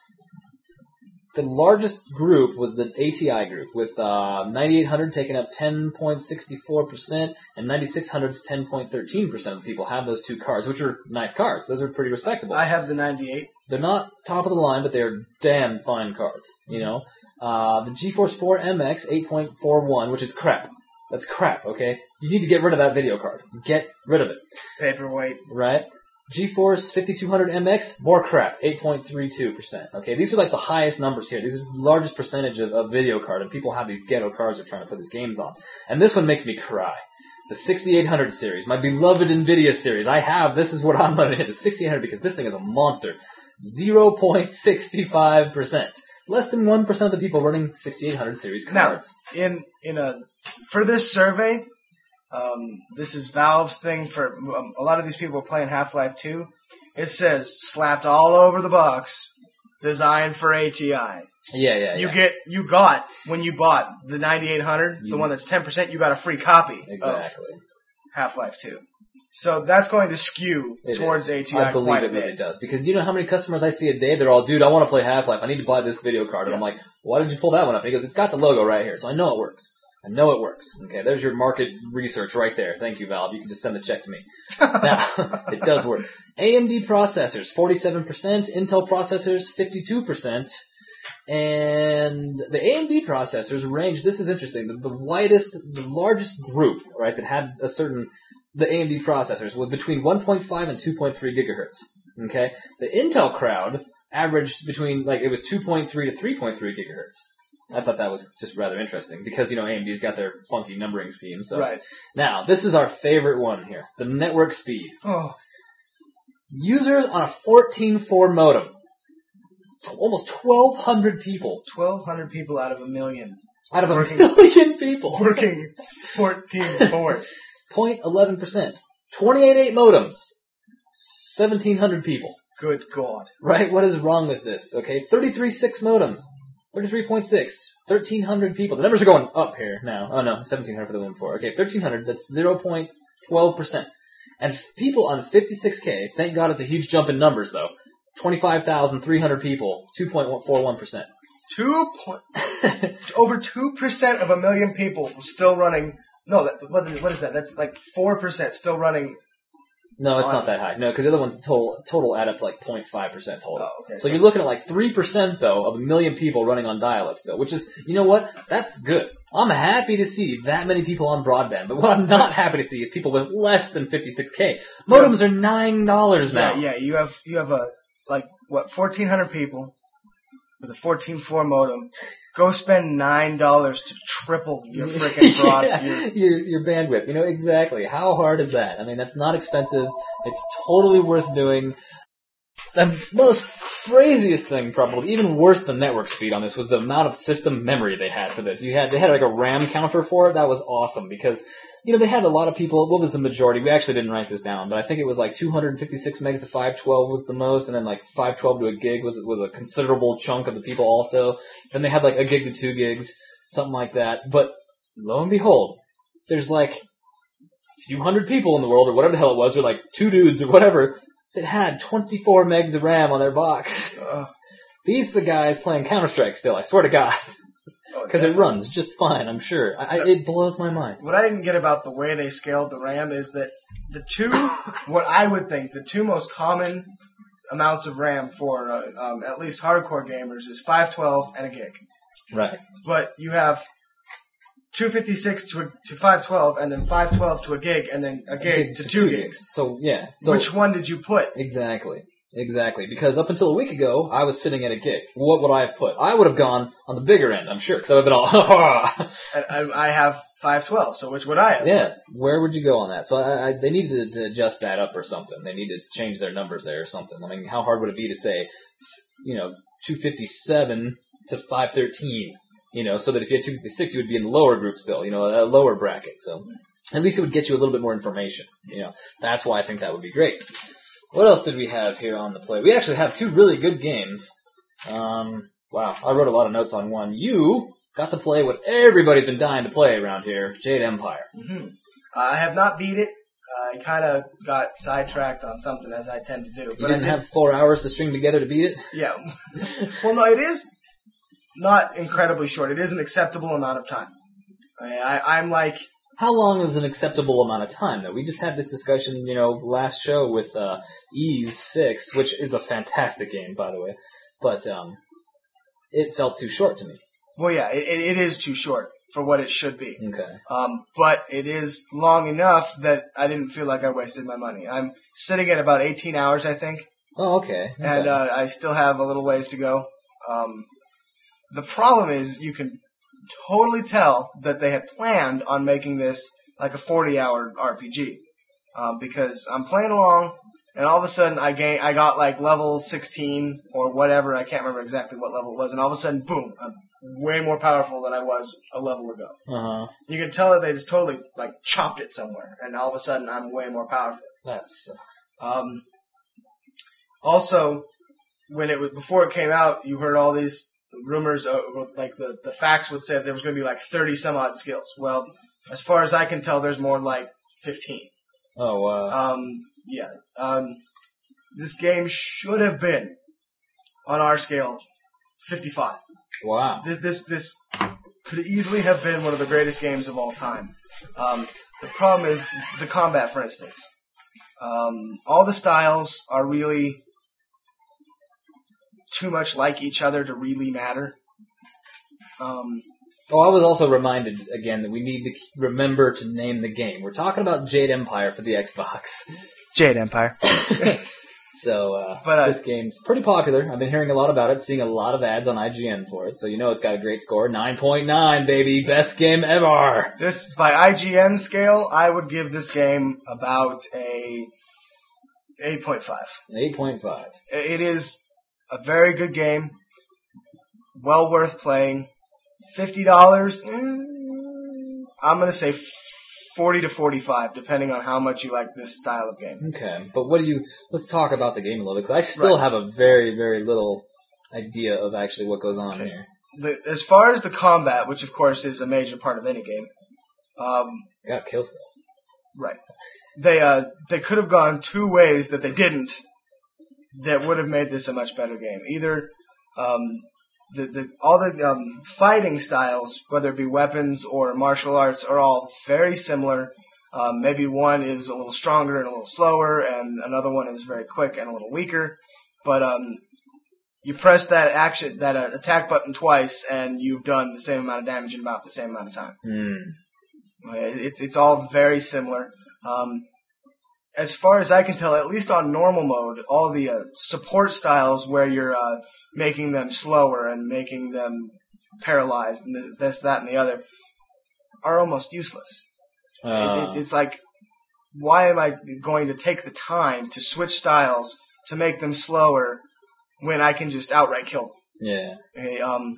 the largest group was the A T I group, with uh, ninety-eight hundred taking up ten point six four percent, and ninety-six hundred's ten point one three percent of people have those two cards, which are nice cards. Those are pretty respectable. I have the ninety-eight. They're not top of the line, but they're damn fine cards, you know? Uh, the GeForce four M X eight point four one, which is crap. That's crap, okay? You need to get rid of that video card. Get rid of it, Paperweight. right? GeForce fifty-two hundred M X, more crap, eight point three two percent. Okay, these are like the highest numbers here. These are the largest percentage of, of video card, and people have these ghetto cards they're trying to put these games on. And this one makes me cry. The sixty-eight hundred series, my beloved NVIDIA series. I have, this is what I'm running at, the sixty-eight hundred, because this thing is a monster. zero point six five percent. Less than one percent of the people running sixty-eight hundred series cards. Now, in in a for this survey, um, this is Valve's thing for um, a lot of these people are playing Half-Life two. It says slapped all over the box, designed for A T I. Yeah, yeah, You yeah. get you got when you bought the ninety-eight hundred, You- the one that's ten percent. You got a free copy. Exactly. Half-Life two. So that's going to skew It towards is. A T I I believe quite a it really bit. does. Because do you know how many customers I see a day? They're all, dude, I want to play Half-Life. I need to buy this video card. And I'm like, why did you pull that one up? And he goes, it's got the logo right here, so I know it works. I know it works. Okay, there's your market research right there. Thank you, Valve. You can just send the check to me. Now, it does work. A M D processors, forty-seven percent. Intel processors, fifty-two percent. And the A M D processors range, this is interesting, the, the widest, the largest group, right, that had a certain, the A M D processors was between one point five and two point three gigahertz. Okay? The Intel crowd averaged between, like, it was two point three to three point three gigahertz. I thought that was just rather interesting because, you know, A M D's got their funky numbering scheme. So. Right. Now, this is our favorite one here, the network speed. Oh, Users on a fourteen four modem. Almost twelve hundred people. twelve hundred people out of a million. Out of a Working- million people. Working fourteen fours. zero point one one percent. twenty-eight eight modems. seventeen hundred people. Good God. Right? What is wrong with this? Okay, thirty-three six modems. thirty-three point six. thirteen hundred people. The numbers are going up here now. Oh no, seventeen hundred for the one before. Okay, thirteen hundred. That's zero point one two percent. And f- people on fifty-six K, thank God it's a huge jump in numbers though. twenty-five thousand three hundred people, two point four one percent. Two point, over two percent of a million people still running. No, that, what, is, what is that? That's like four percent still running. No, it's On- not that high. No, because the other ones total, total add up to like zero point five percent total. Oh, okay. So you're looking at like three percent, though, of a million people running on dial-up still, which is, you know what? That's good. I'm happy to see that many people on broadband, but what I'm not happy to see is people with less than fifty-six K. Modems are nine dollars now. Yeah, yeah. You have you have a like what fourteen hundred people with a fourteen four modem. Go spend nine dollars to triple your freaking broad. Yeah, your, your, your bandwidth. You know, exactly. How hard is that? I mean, that's not expensive. It's totally worth doing. The most craziest thing, probably, even worse than network speed on this, was the amount of system memory they had for this. You had, they had like a RAM counter for it. That was awesome because, you know, they had a lot of people. What was the majority? We actually didn't write this down, but I think it was like two hundred fifty-six megs to five twelve was the most, and then like five twelve to a gig was was a considerable chunk of the people also. Then they had like a gig to two gigs, something like that. But lo and behold, there's like a few hundred people in the world, or whatever the hell it was, or like two dudes or whatever, that had twenty-four megs of RAM on their box. uh, These are the guys playing Counter-Strike still, I swear to God. oh, Because it definitely. runs just fine, I'm sure. I, I, it blows my mind. What I didn't get about the way they scaled the RAM is that the two, what I would think, the two most common amounts of RAM for uh, um, at least hardcore gamers is five twelve and a gig. Right. But you have two fifty-six to a, to five twelve, and then five twelve to a gig, and then a gig to, two gigs. So, yeah. So, Which one did you put? Exactly. Exactly. Because up until a week ago, I was sitting at a gig. What would I have put? I would have gone on the bigger end, I'm sure, because I would have been all, And I, I have five twelve, so which would I have? yeah. Where would you go on that? So I, I, they needed to, to adjust that up or something. They need to change their numbers there or something. I mean, how hard would it be to say, you know, two fifty-seven to five thirteen? You know, so that if you had two fifty-six, you would be in the lower group still, you know, a lower bracket. So at least it would get you a little bit more information. You know, that's why I think that would be great. What else did we have here on the play? We actually have two really good games. Um, wow, I wrote a lot of notes on one. You got to play what everybody's been dying to play around here, Jade Empire. Mm-hmm. I have not beat it. I kind of got sidetracked on something, as I tend to do. You But didn't I did, have four hours to string together to beat it? Yeah. Well, no, it is not incredibly short. It is an acceptable amount of time. I, I, I'm like... How long is an acceptable amount of time, though? We just had this discussion, you know, last show with uh, Ease six, which is a fantastic game, by the way. But um, it felt too short to me. Well, yeah, it, it is too short for what it should be. Okay. Um, but it is long enough that I didn't feel like I wasted my money. I'm sitting at about eighteen hours, I think. Oh, okay. okay. And uh, I still have a little ways to go. Um, the problem is you can totally tell that they had planned on making this like a forty-hour R P G. Um, because I'm playing along, and all of a sudden I gain, I got like level sixteen or whatever. I can't remember exactly what level it was. And all of a sudden, boom, I'm way more powerful than I was a level ago. Uh-huh. You can tell that they just totally like chopped it somewhere, and all of a sudden I'm way more powerful. That sucks. Um, also, when it was before it came out, you heard all these rumors, uh, like the, the facts would say there was going to be like thirty some odd skills. Well, as far as I can tell, there's more like fifteen. Oh, wow. Um, yeah. Um, this game should have been, on our scale, fifty-five. Wow. This this this could easily have been one of the greatest games of all time. Um, the problem is the combat, for instance. Um, all the styles are really too much like each other to really matter. Um, Oh, I was also reminded again that we need to remember to name the game. We're talking about Jade Empire for the Xbox. Jade Empire. So, uh, But, uh, this game's pretty popular. I've been hearing a lot about it, seeing a lot of ads on I G N for it, so you know it's got a great score. nine point nine, baby. Best game ever. This, by I G N scale, I would give this game about a eight point five. eight point five. It is a very good game. Well worth playing. fifty dollars? Mm, I'm going to say forty to forty-five, depending on how much you like this style of game. Okay, but what do you... Let's talk about the game a little bit, because I still Right. have a very, very little idea of actually what goes on Okay. here. The, as far as the combat, which of course is a major part of any game, um, You gotta kill stuff. right. They uh they could have gone two ways that they didn't that would have made this a much better game. Either um the, the all the um, fighting styles, whether it be weapons or martial arts, are all very similar. Um, maybe one is a little stronger and a little slower, and another one is very quick and a little weaker. But um, you press that action, that uh, attack button twice, and you've done the same amount of damage in about the same amount of time. Hmm. It's it's all very similar. Um, as far as I can tell, at least on normal mode, all the uh, support styles where you're uh, making them slower and making them paralyzed and this, this, that, and the other are almost useless. Uh, It, it, it's like, why am I going to take the time to switch styles to make them slower when I can just outright kill them? yeah. Okay, um,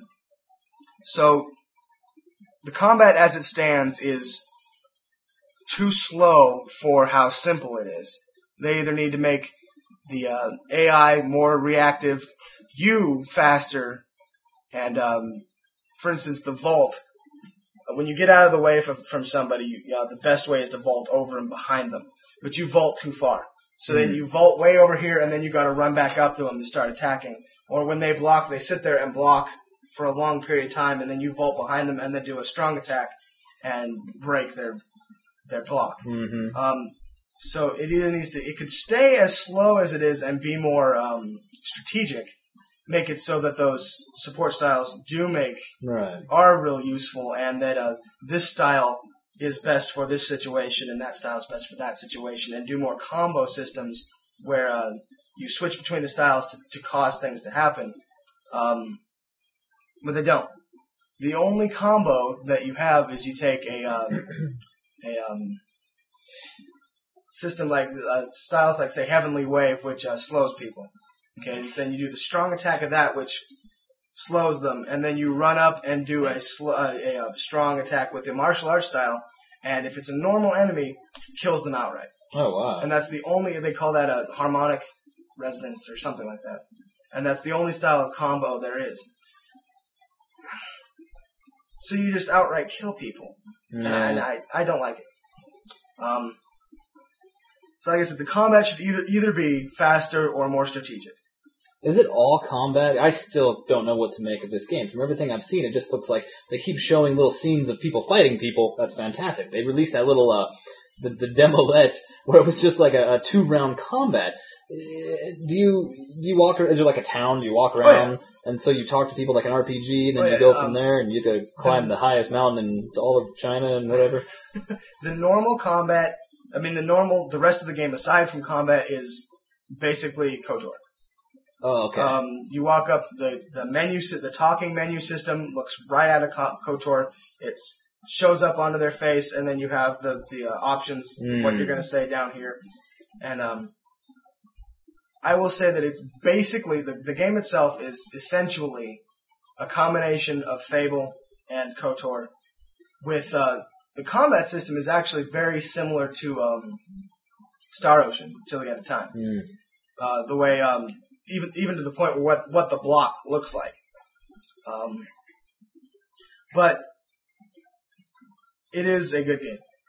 so the combat as it stands is too slow for how simple it is. They either need to make the uh, A I more reactive, you faster, and um, for instance, the vault. When you get out of the way from, from somebody, you, you know, the best way is to vault over and behind them. But you vault too far. So Mm. then you vault way over here, and then you got to run back up to them to start attacking. Or when they block, they sit there and block for a long period of time, and then you vault behind them and then do a strong attack and break their their block. Mm-hmm. Um, so it either needs to, it could stay as slow as it is and be more um, strategic, make it so that those support styles do make Right. are real useful, and that uh, this style is best for this situation, and that style is best for that situation, and do more combo systems where uh, you switch between the styles to, to cause things to happen. Um, but they don't. The only combo that you have is you take a uh, a um, system like uh, styles like say Heavenly Wave, which uh, slows people. Okay, so then you do the strong attack of that, which slows them, and then you run up and do a, sl- uh, a, a strong attack with your martial arts style, and if it's a normal enemy, kills them outright. Oh, wow. And that's the only, they call that a harmonic resonance or something like that. And that's the only style of combo there is. So you just outright kill people. And, I, and I, I don't like it. Um, so like I said, the combat should either either be faster or more strategic. Is it all combat? I still don't know what to make of this game. From everything I've seen, it just looks like they keep showing little scenes of people fighting people. That's fantastic. They released that little, uh, the, the demolette, where it was just like a, a two-round combat. Uh, Do you, do you walk, is there like a town? Do you walk around? Oh, yeah. And so you talk to people like an R P G, and then Oh, you yeah, go from um, there, and you have to climb the highest mountain in all of China and whatever? The normal combat, I mean the normal, the rest of the game aside from combat is basically KOTOR. Oh, okay. Um, you walk up the the menu, sy- the talking menu system looks right out of Co- KOTOR. It shows up onto their face, and then you have the the uh, options, Mm. what you're going to say down here. And um, I will say that it's basically the the game itself is essentially a combination of Fable and KOTOR. With uh, the combat system is actually very similar to um, Star Ocean, Till the End of Time. Mm. Uh, the way um, even even to the point where what, what the block looks like. Um, but it is a good game.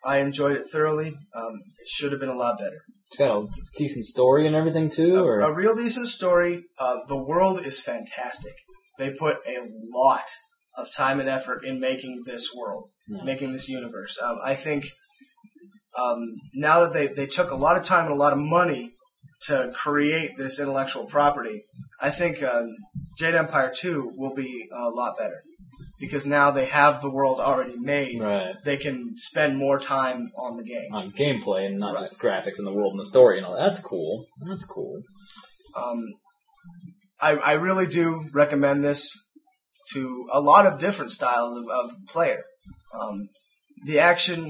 I enjoyed it thoroughly. Um, it should have been a lot better. It's got a decent story and everything too, or A, a real decent story. Uh, the world is fantastic. They put a lot of time and effort in making this world, Nice. making this universe. Um, I think um, now that they, they took a lot of time and a lot of money to create this intellectual property, I think um, Jade Empire two will be a lot better. Because now they have the world already made. right They can spend more time on the game. on gameplay and not Right. just graphics and the world and the story and all. That's cool. That's cool. Um, I, I really do recommend this to a lot of different styles of, of player. Um, the action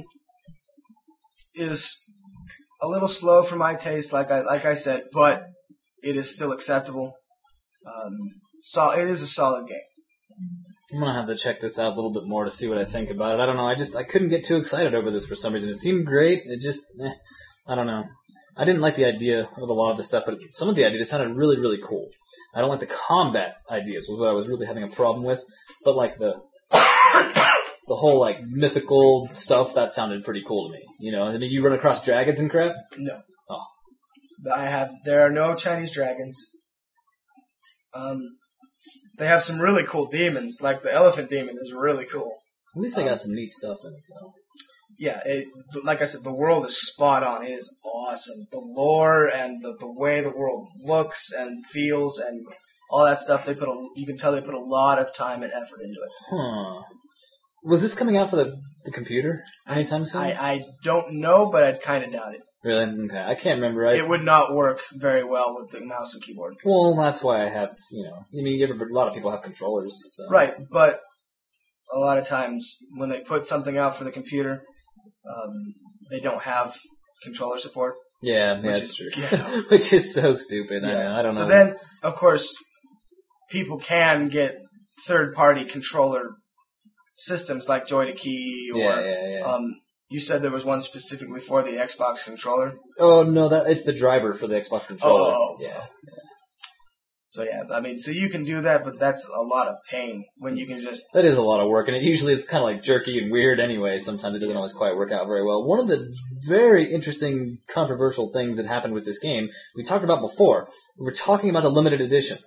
is a little slow for my taste, like I like I said, but it is still acceptable. Um, so it is a solid game. I'm gonna have to check this out a little bit more to see what I think about it. I don't know. I just I couldn't get too excited over this for some reason. It seemed great. It just eh, I don't know. I didn't like the idea of a lot of the stuff, but some of the ideas sounded really really cool. I don't like the combat ideas, was what I was really having a problem with. But like the the whole like mythical stuff, that sounded pretty cool to me. You know, I mean, you run across dragons and crap. No. Oh. I have. There are no Chinese dragons. Um, they have some really cool demons. Like the elephant demon is really cool. At least they got some neat stuff in it, though. Yeah, it, like I said, the world is spot on. It is awesome. The lore and the, the way the world looks and feels and all that stuff. They put a. You can tell they put a lot of time and effort into it. Huh. Was this coming out for the, the computer anytime soon? I, I don't know, but I'd kind of doubt it. Really? Okay. I can't remember. I, It would not work very well with the mouse and keyboard. Well, that's why I have, you know, I mean, you ever, a lot of people have controllers. So. Right, but a lot of times when they put something out for the computer, um, they don't have controller support. Yeah, yeah, Which that's is- true. yeah. Which is so stupid. I know. I don't know. So then, of course, people can get third-party controller systems like Joy to Key or yeah, yeah, yeah. um, you said there was one specifically for the Xbox controller. oh no, that it's the driver for the Xbox controller. Oh. Yeah. So yeah, I mean, so you can do that, but that's a lot of pain when you can just. That is a lot of work, and it usually is kind of like jerky and weird anyway. Sometimes it doesn't always quite work out very well. One of the very interesting, controversial things that happened with this game, we talked about before. We were talking about the limited edition.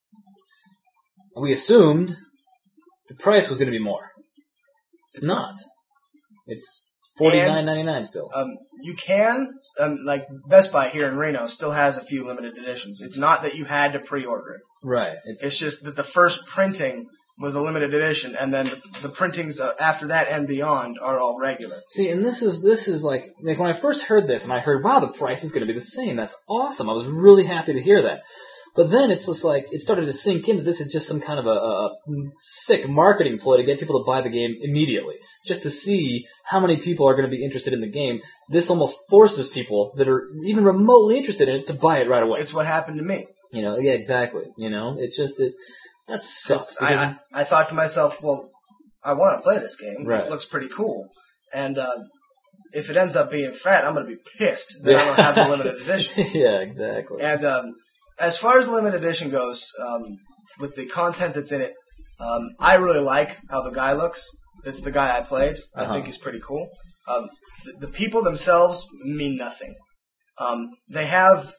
We assumed the price was going to be more. It's not. It's forty-nine ninety-nine still. Um, you can, um, like Best Buy here in Reno still has a few limited editions. It's not that you had to pre-order it. Right. It's, It's just that the first printing was a limited edition, and then the, the printings uh, after that and beyond are all regular. See, and this is this is like like when I first heard this, and I heard, wow, the price is going to be the same. That's awesome. I was really happy to hear that. But then it's just like it started to sink in that this is just some kind of a, a, a sick marketing ploy to get people to buy the game immediately, just to see how many people are going to be interested in the game. This almost forces people that are even remotely interested in it to buy it right away. It's what happened to me. You know, yeah, exactly. You know, it just it that sucks. I, because I, I thought to myself, well, I want to play this game. Right. It looks pretty cool. And uh, if it ends up being fat, I'm going to be pissed that I don't have the limited edition. yeah, exactly. And um, as far as the limited edition goes, um, with the content that's in it, um, I really like how the guy looks. It's the guy I played. I Uh-huh. think he's pretty cool. Um, the, the people themselves mean nothing. Um, they have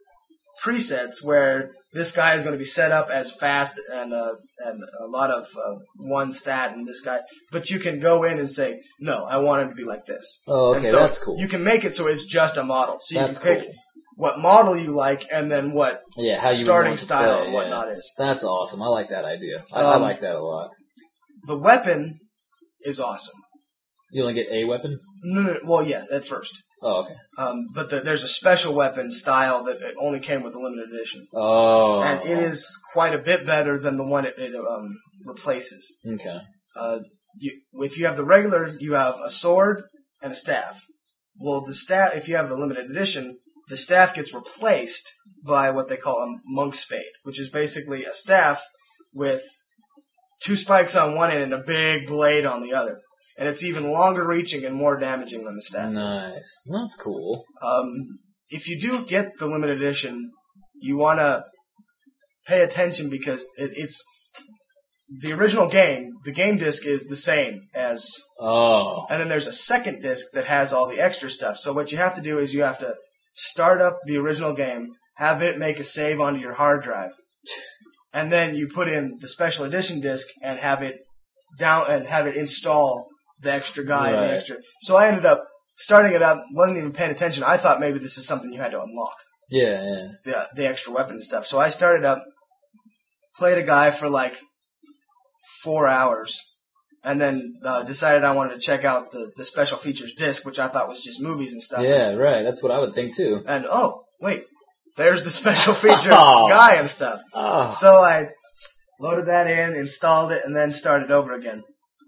presets where this guy is going to be set up as fast and uh, and a lot of uh, one stat and this guy, but you can go in and say, no, I want him to be like this. Oh, And okay, so that's cool. You can make it so it's just a model. So you That's can pick cool. what model you like and then what Yeah, how you would starting want to style play, and yeah. whatnot is. That's awesome. I like that idea. I, I Um, like that a lot. The weapon is awesome. You only get a weapon? No, no, no, well, yeah, at first. Oh, okay. Um, but the, there's a special weapon style that only came with the limited edition. Oh. And it is quite a bit better than the one it, it um, replaces. Okay. Uh, you, if you have the regular, you have a sword and a staff. Well, the staff, if you have the limited edition, the staff gets replaced by what they call a monk's spade, which is basically a staff with two spikes on one end and a big blade on the other. And it's even longer reaching and more damaging than the staff is. Nice. That's cool. Um, if you do get the limited edition, you want to pay attention because it, it's the original game, the game disc is the same as, Oh. and then there's a second disc that has all the extra stuff. So what you have to do is you have to start up the original game, have it make a save onto your hard drive, and then you put in the special edition disc and have it down and have it install the extra guy and Right. the extra. So I ended up starting it up, wasn't even paying attention. I thought maybe this is something you had to unlock, Yeah, yeah. the the extra weapon and stuff. So I started up, played a guy for like four hours, and then uh, decided I wanted to check out the, the special features disc, which I thought was just movies and stuff. Yeah, right. That's what I would think too. And oh, wait, there's the special feature Oh. guy and stuff. Oh. So I loaded that in, installed it, and then started over again.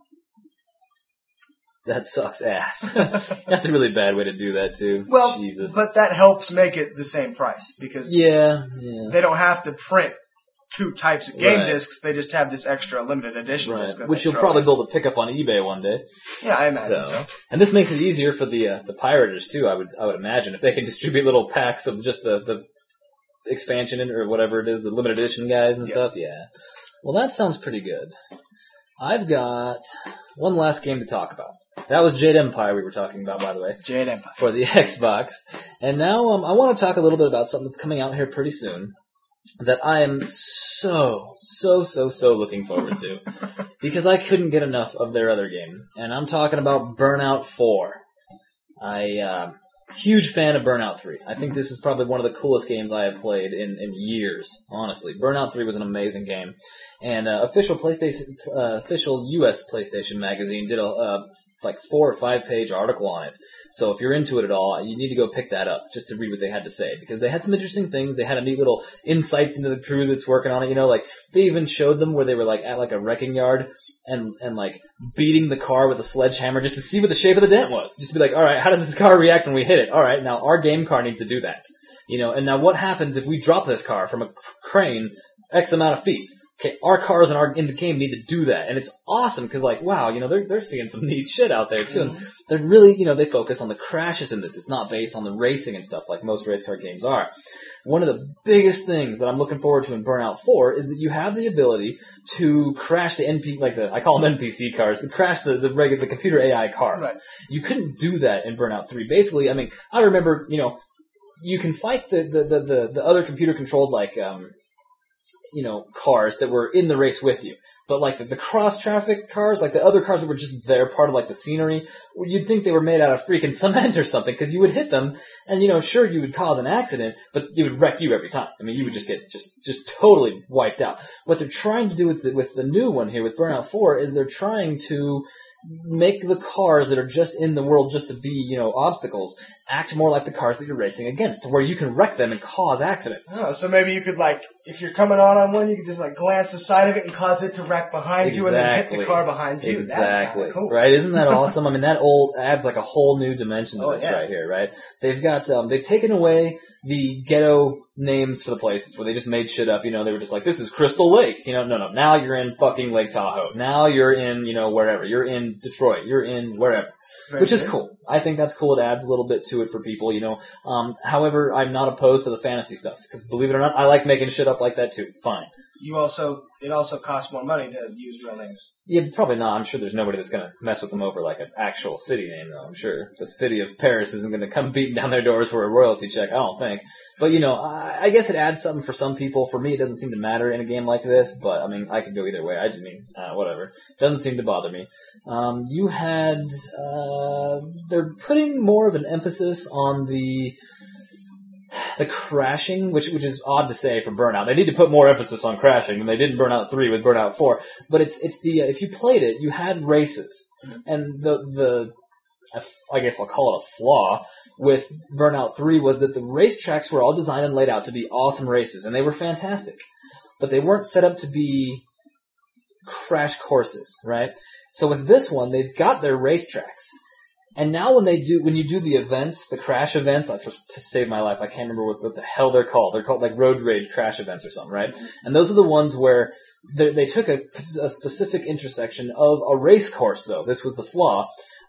That sucks ass. That's a really bad way to do that too. Well, Jesus. but that helps make it the same price because yeah, yeah. they don't have to print two types of game Right. discs. They just have this extra limited edition Right. disc. that Which they you'll throw probably in. be able to pick up on eBay one day. Yeah, I imagine So, so. and this makes it easier for the uh, the pirators too. I would I would imagine if they can distribute little packs of just the, the expansion in, or whatever it is, the limited edition guys and Yeah. stuff. Yeah. Well, that sounds pretty good. I've got one last game to talk about. That was Jade Empire we were talking about, by the way, Jade Empire. for the Xbox. And now um, I want to talk a little bit about something that's coming out here pretty soon that I am so, so, so, so looking forward to. Because I couldn't get enough of their other game. And I'm talking about Burnout four. I, uh, huge fan of Burnout three. I think this is probably one of the coolest games I have played in, in years, honestly. Burnout three was an amazing game. And uh, official PlayStation, uh, official U S PlayStation magazine did a uh, like four or five page article on it. So if you're into it at all, you need to go pick that up just to read what they had to say, because they had some interesting things. They had a neat little insights into the crew that's working on it. You know, like they even showed them where they were like at like a wrecking yard and and like beating the car with a sledgehammer just to see what the shape of the dent was. Just to be like, all right, how does this car react when we hit it? All right, now our game car needs to do that. You know, and now what happens if we drop this car from a crane X amount of feet? Okay, our cars in our in the game need to do that, and it's awesome because, like, wow, you know, they're they're seeing some neat shit out there too. And they're really, you know, they focus on the crashes in this. It's not based on the racing and stuff like most race car games are. One of the biggest things that I'm looking forward to in Burnout four is that you have the ability to crash the N P like the I call them N P C cars, to crash the the regular the computer A I cars. Right. You couldn't do that in Burnout three. Basically, I mean, I remember, you know, you can fight the the the the, the other computer controlled like um. you know, cars that were in the race with you. But like the, the cross-traffic cars, like the other cars that were just there, part of like the scenery, you'd think they were made out of freaking cement or something, because you would hit them, and you know, sure, you would cause an accident, but it would wreck you every time. I mean, you would just get just just totally wiped out. What they're trying to do with the, with the new one here, with Burnout four, is they're trying to make the cars that are just in the world just to be, you know, obstacles, act more like the cars that you're racing against, to where you can wreck them and cause accidents. Oh, so maybe you could, like, if you're coming on on one, you could just, like, glance the side of it and cause it to wreck behind you and then hit the car behind you. Exactly. That's kinda cool. Right? Isn't that awesome? I mean, that old adds like a whole new dimension to Oh, this yeah. right here, right? They've got, um, they've taken away the ghetto names for the places where they just made shit up. You know, they were just like, this is Crystal Lake. You know, no, no. Now you're in fucking Lake Tahoe. Now you're in, you know, wherever. You're in Detroit. You're in wherever. Very Which is good. cool. I think that's cool. It adds a little bit to it for people, you know. Um, however, I'm not opposed to the fantasy stuff, because believe it or not, I like making shit up like that too. Fine. You also, it also costs more money to use real names. Yeah, probably not. I'm sure there's nobody that's going to mess with them over like an actual city name, though. I'm sure the city of Paris isn't going to come beating down their doors for a royalty check. I don't think. But, you know, I, I guess it adds something for some people. For me, it doesn't seem to matter in a game like this. But, I mean, I could go either way. I just mean, uh, whatever. Doesn't seem to bother me. Um, you had... Uh, they're putting more of an emphasis on the... the crashing, which which is odd to say for Burnout. They need to put more emphasis on crashing, and they did in Burnout three with Burnout four. But it's it's the uh, if you played it, you had races, and the the I guess I'll call it a flaw with Burnout three was that the racetracks were all designed and laid out to be awesome races, and they were fantastic, but they weren't set up to be crash courses, right? So with this one, they've got their racetracks. And now when they do, when you do the events, the crash events, like for, to save my life, I can't remember what, what the hell they're called. They're called like road rage crash events or something, right? And those are the ones where they, they took a, a specific intersection of a race course, though. This was the flaw,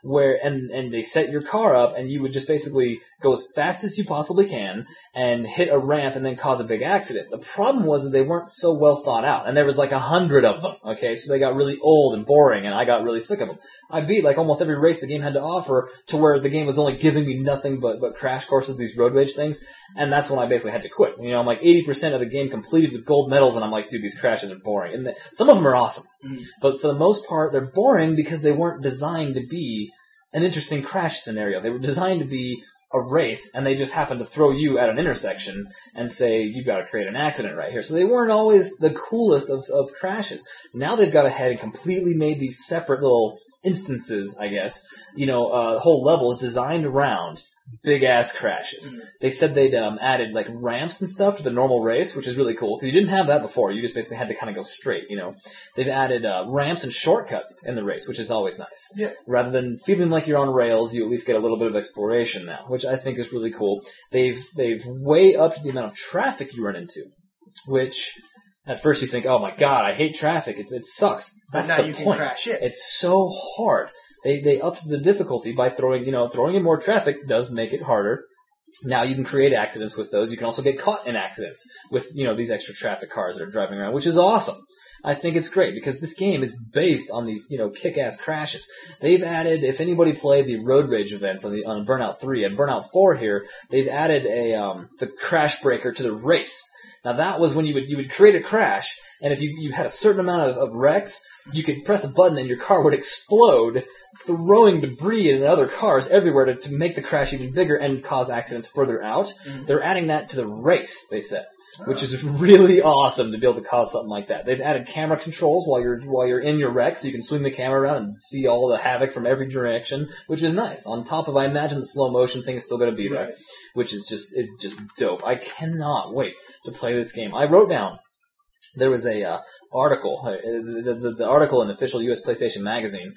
where and, and they set your car up, and you would just basically go as fast as you possibly can and hit a ramp and then cause a big accident. The problem was that they weren't so well thought out, and there was like a hundred of them, okay? So they got really old and boring, and I got really sick of them. I beat like almost every race the game had to offer to where the game was only giving me nothing but, but crash courses, these road rage things, and that's when I basically had to quit. You know, I'm like eighty percent of the game completed with gold medals, and I'm like, dude, these crashes are boring. And the, some of them are awesome, mm-hmm. but for the most part, they're boring because they weren't designed to be an interesting crash scenario. They were designed to be a race, and they just happened to throw you at an intersection and say, you've got to create an accident right here. So they weren't always the coolest of, of crashes. Now they've got ahead and completely made these separate little instances, I guess, you know, uh, whole levels designed around big-ass crashes. Mm-hmm. They said they'd um, added, like, ramps and stuff to the normal race, which is really cool, because you didn't have that before. You just basically had to kind of go straight, you know. They've added uh, ramps and shortcuts in the race, which is always nice. Yeah. Rather than feeling like you're on rails, you at least get a little bit of exploration now, which I think is really cool. They've they've way upped the amount of traffic you run into, which... At first you think, oh my god, I hate traffic. It's, it sucks. That's but now the you point. Can crash it. It's so hard. They they upped the difficulty by throwing, you know, throwing in more traffic does make it harder. Now you can create accidents with those. You can also get caught in accidents with, you know, these extra traffic cars that are driving around, which is awesome. I think it's great because this game is based on these, you know, kick-ass crashes. They've added, if anybody played the Road Rage events on the on Burnout three and Burnout four here, they've added a um, the crash breaker to the race. Now that was when you would you would create a crash, and if you, you had a certain amount of, of wrecks, you could press a button and your car would explode, throwing debris in other cars everywhere to, to make the crash even bigger and cause accidents further out. Mm-hmm. They're adding that to the race, they said. Which is really awesome to be able to cause something like that. They've added camera controls while you're while you're in your wreck, so you can swing the camera around and see all the havoc from every direction, which is nice. On top of, I imagine the slow motion thing is still going to be there, right. which is just is just dope. I cannot wait to play this game. I wrote down there was a uh, article, uh, the, the the article in the official U S PlayStation magazine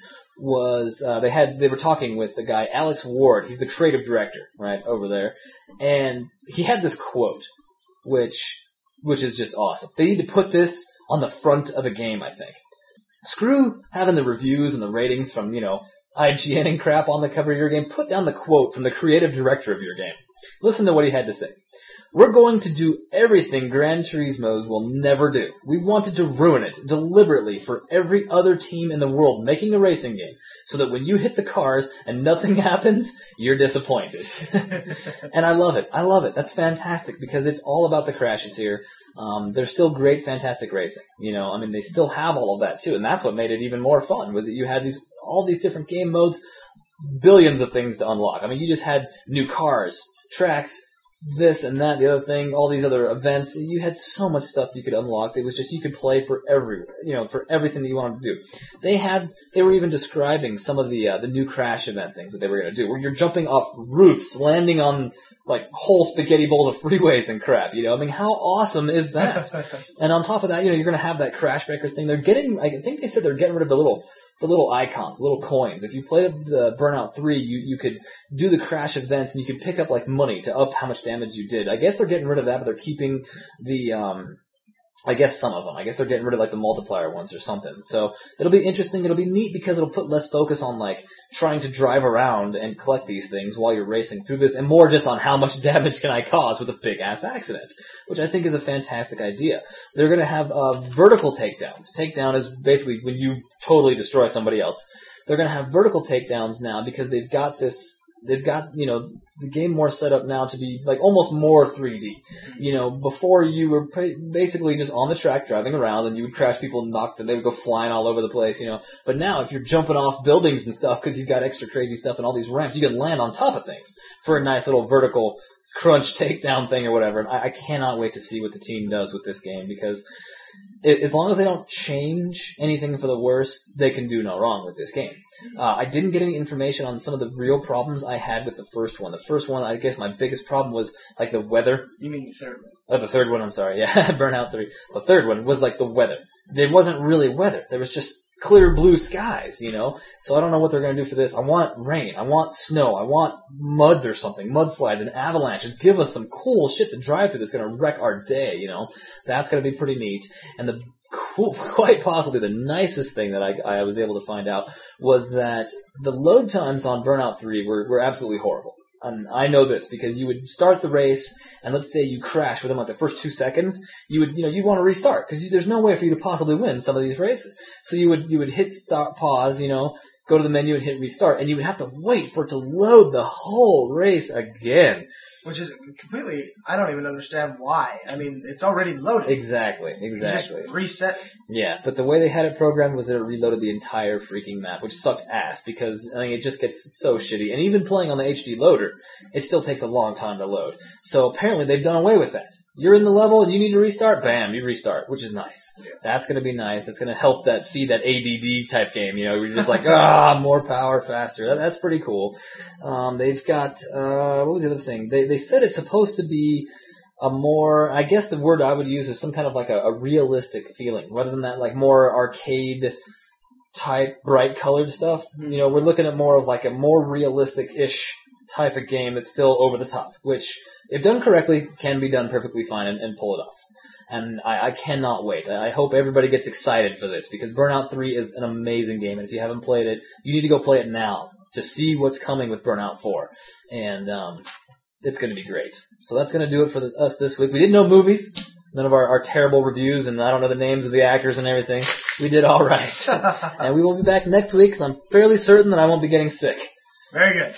was uh, they had they were talking with the guy Alex Ward. He's the creative director right over there, and he had this quote. Which, which is just awesome. They need to put this on the front of the game, I think. Screw having the reviews and the ratings from, you know, I G N and crap on the cover of your game. Put down the quote from the creative director of your game. Listen to what he had to say. We're going to do everything Gran Turismo's will never do. We wanted to ruin it deliberately for every other team in the world making a racing game, so that when you hit the cars and nothing happens, you're disappointed. And I love it. I love it. That's fantastic because it's all about the crashes here. Um, they're still great, fantastic racing. You know, I mean, they still have all of that too, and that's what made it even more fun. Was that you had these all these different game modes, billions of things to unlock. I mean, you just had new cars, tracks. This and that, the other thing, all these other events. You had so much stuff you could unlock. It was just you could play for every, you know, for everything that you wanted to do. They had, they were even describing some of the uh, the new crash event things that they were going to do, where you're jumping off roofs, landing on like whole spaghetti bowls of freeways and crap. You know, I mean, how awesome is that? And on top of that, you know, you're going to have that crash breaker thing. They're getting, I think they said they're getting rid of the little. The little icons, the little coins. If you played the Burnout three, you, you could do the crash events and you could pick up like money to up how much damage you did. I guess they're getting rid of that, but they're keeping the, um, I guess some of them. I guess they're getting rid of like the multiplier ones or something. So it'll be interesting. It'll be neat because it'll put less focus on like trying to drive around and collect these things while you're racing through this, and more just on how much damage can I cause with a big ass accident, which I think is a fantastic idea. They're going to have uh, vertical takedowns. Takedown is basically when you totally destroy somebody else. They're going to have vertical takedowns now because they've got this. They've got, you know, the game more set up now to be like almost more three D. You know, before you were basically just on the track driving around and you would crash people and knock them, they would go flying all over the place, you know. But now if you're jumping off buildings and stuff because you've got extra crazy stuff and all these ramps, you can land on top of things for a nice little vertical crunch takedown thing or whatever. And I, I cannot wait to see what the team does with this game because it, as long as they don't change anything for the worse, they can do no wrong with this game. Uh, I didn't get any information on some of the real problems I had with the first one. The first one, I guess my biggest problem was like the weather. You mean the third one? Oh, the third one, I'm sorry. Yeah, Burnout three. The third one was like the weather. There wasn't really weather. There was just clear blue skies, you know? So I don't know what they're going to do for this. I want rain. I want snow. I want mud or something. Mudslides and avalanches. Give us some cool shit to drive through that's going to wreck our day, you know? That's going to be pretty neat. And the cool, quite possibly the nicest thing that I, I was able to find out was that the load times on Burnout three were, were absolutely horrible. And I know this because you would start the race, and let's say you crash within like the first two seconds, you would, you know, you'd want to restart because there's no way for you to possibly win some of these races. So you would, you would hit stop, pause, you know, go to the menu and hit restart, and you would have to wait for it to load the whole race again. Which is completely, I don't even understand why. I mean, it's already loaded. Exactly, exactly. You just reset. Yeah, but the way they had it programmed was that it reloaded the entire freaking map, which sucked ass because, I mean, it just gets so shitty. And even playing on the H D loader, it still takes a long time to load. So apparently they've done away with that. You're in the level and you need to restart, bam, you restart, which is nice. Yeah. That's going to be nice. It's going to help that feed that A D D type game, you know, where you're just like, ah, more power, faster. That, that's pretty cool. Um, they've got, uh, what was the other thing? They, they said it's supposed to be a more, I guess the word I would use is some kind of like a, a realistic feeling, rather than that like more arcade type bright colored stuff. You know, we're looking at more of like a more realistic-ish type of game that's still over the top, which, if done correctly, can be done perfectly fine and, and pull it off. And I, I cannot wait. I hope everybody gets excited for this, because Burnout three is an amazing game, and if you haven't played it, you need to go play it now to see what's coming with Burnout four. And um, it's going to be great. So that's going to do it for the, us this week. We did no movies. None of our, our terrible reviews, and I don't know the names of the actors and everything. We did all right. And we will be back next week, because I'm fairly certain that I won't be getting sick. Very good.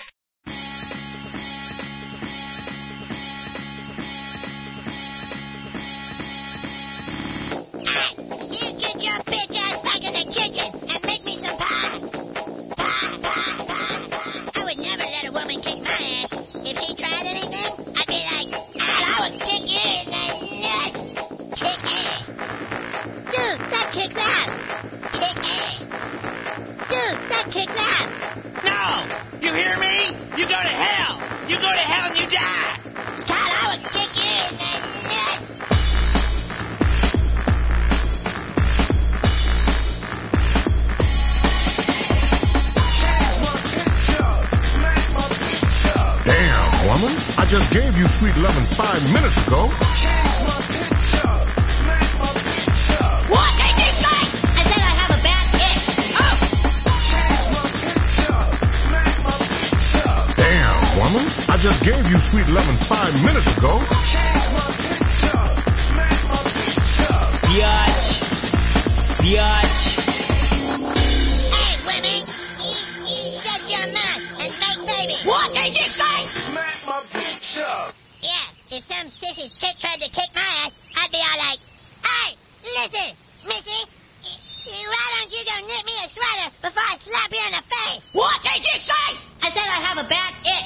I just gave you sweet loving five minutes ago. What did you say? I said I have a bad itch. Oh! Damn, woman. I just gave you sweet loving five minutes ago. Biatch. Biatch. Hey, women. Shut your mouth and make baby. What did you say? Yeah, if some sissy chick tried to kick my ass, I'd be all like, hey, listen, missy, why don't you go knit me a sweater before I slap you in the face? What did you say? I said I have a bad itch.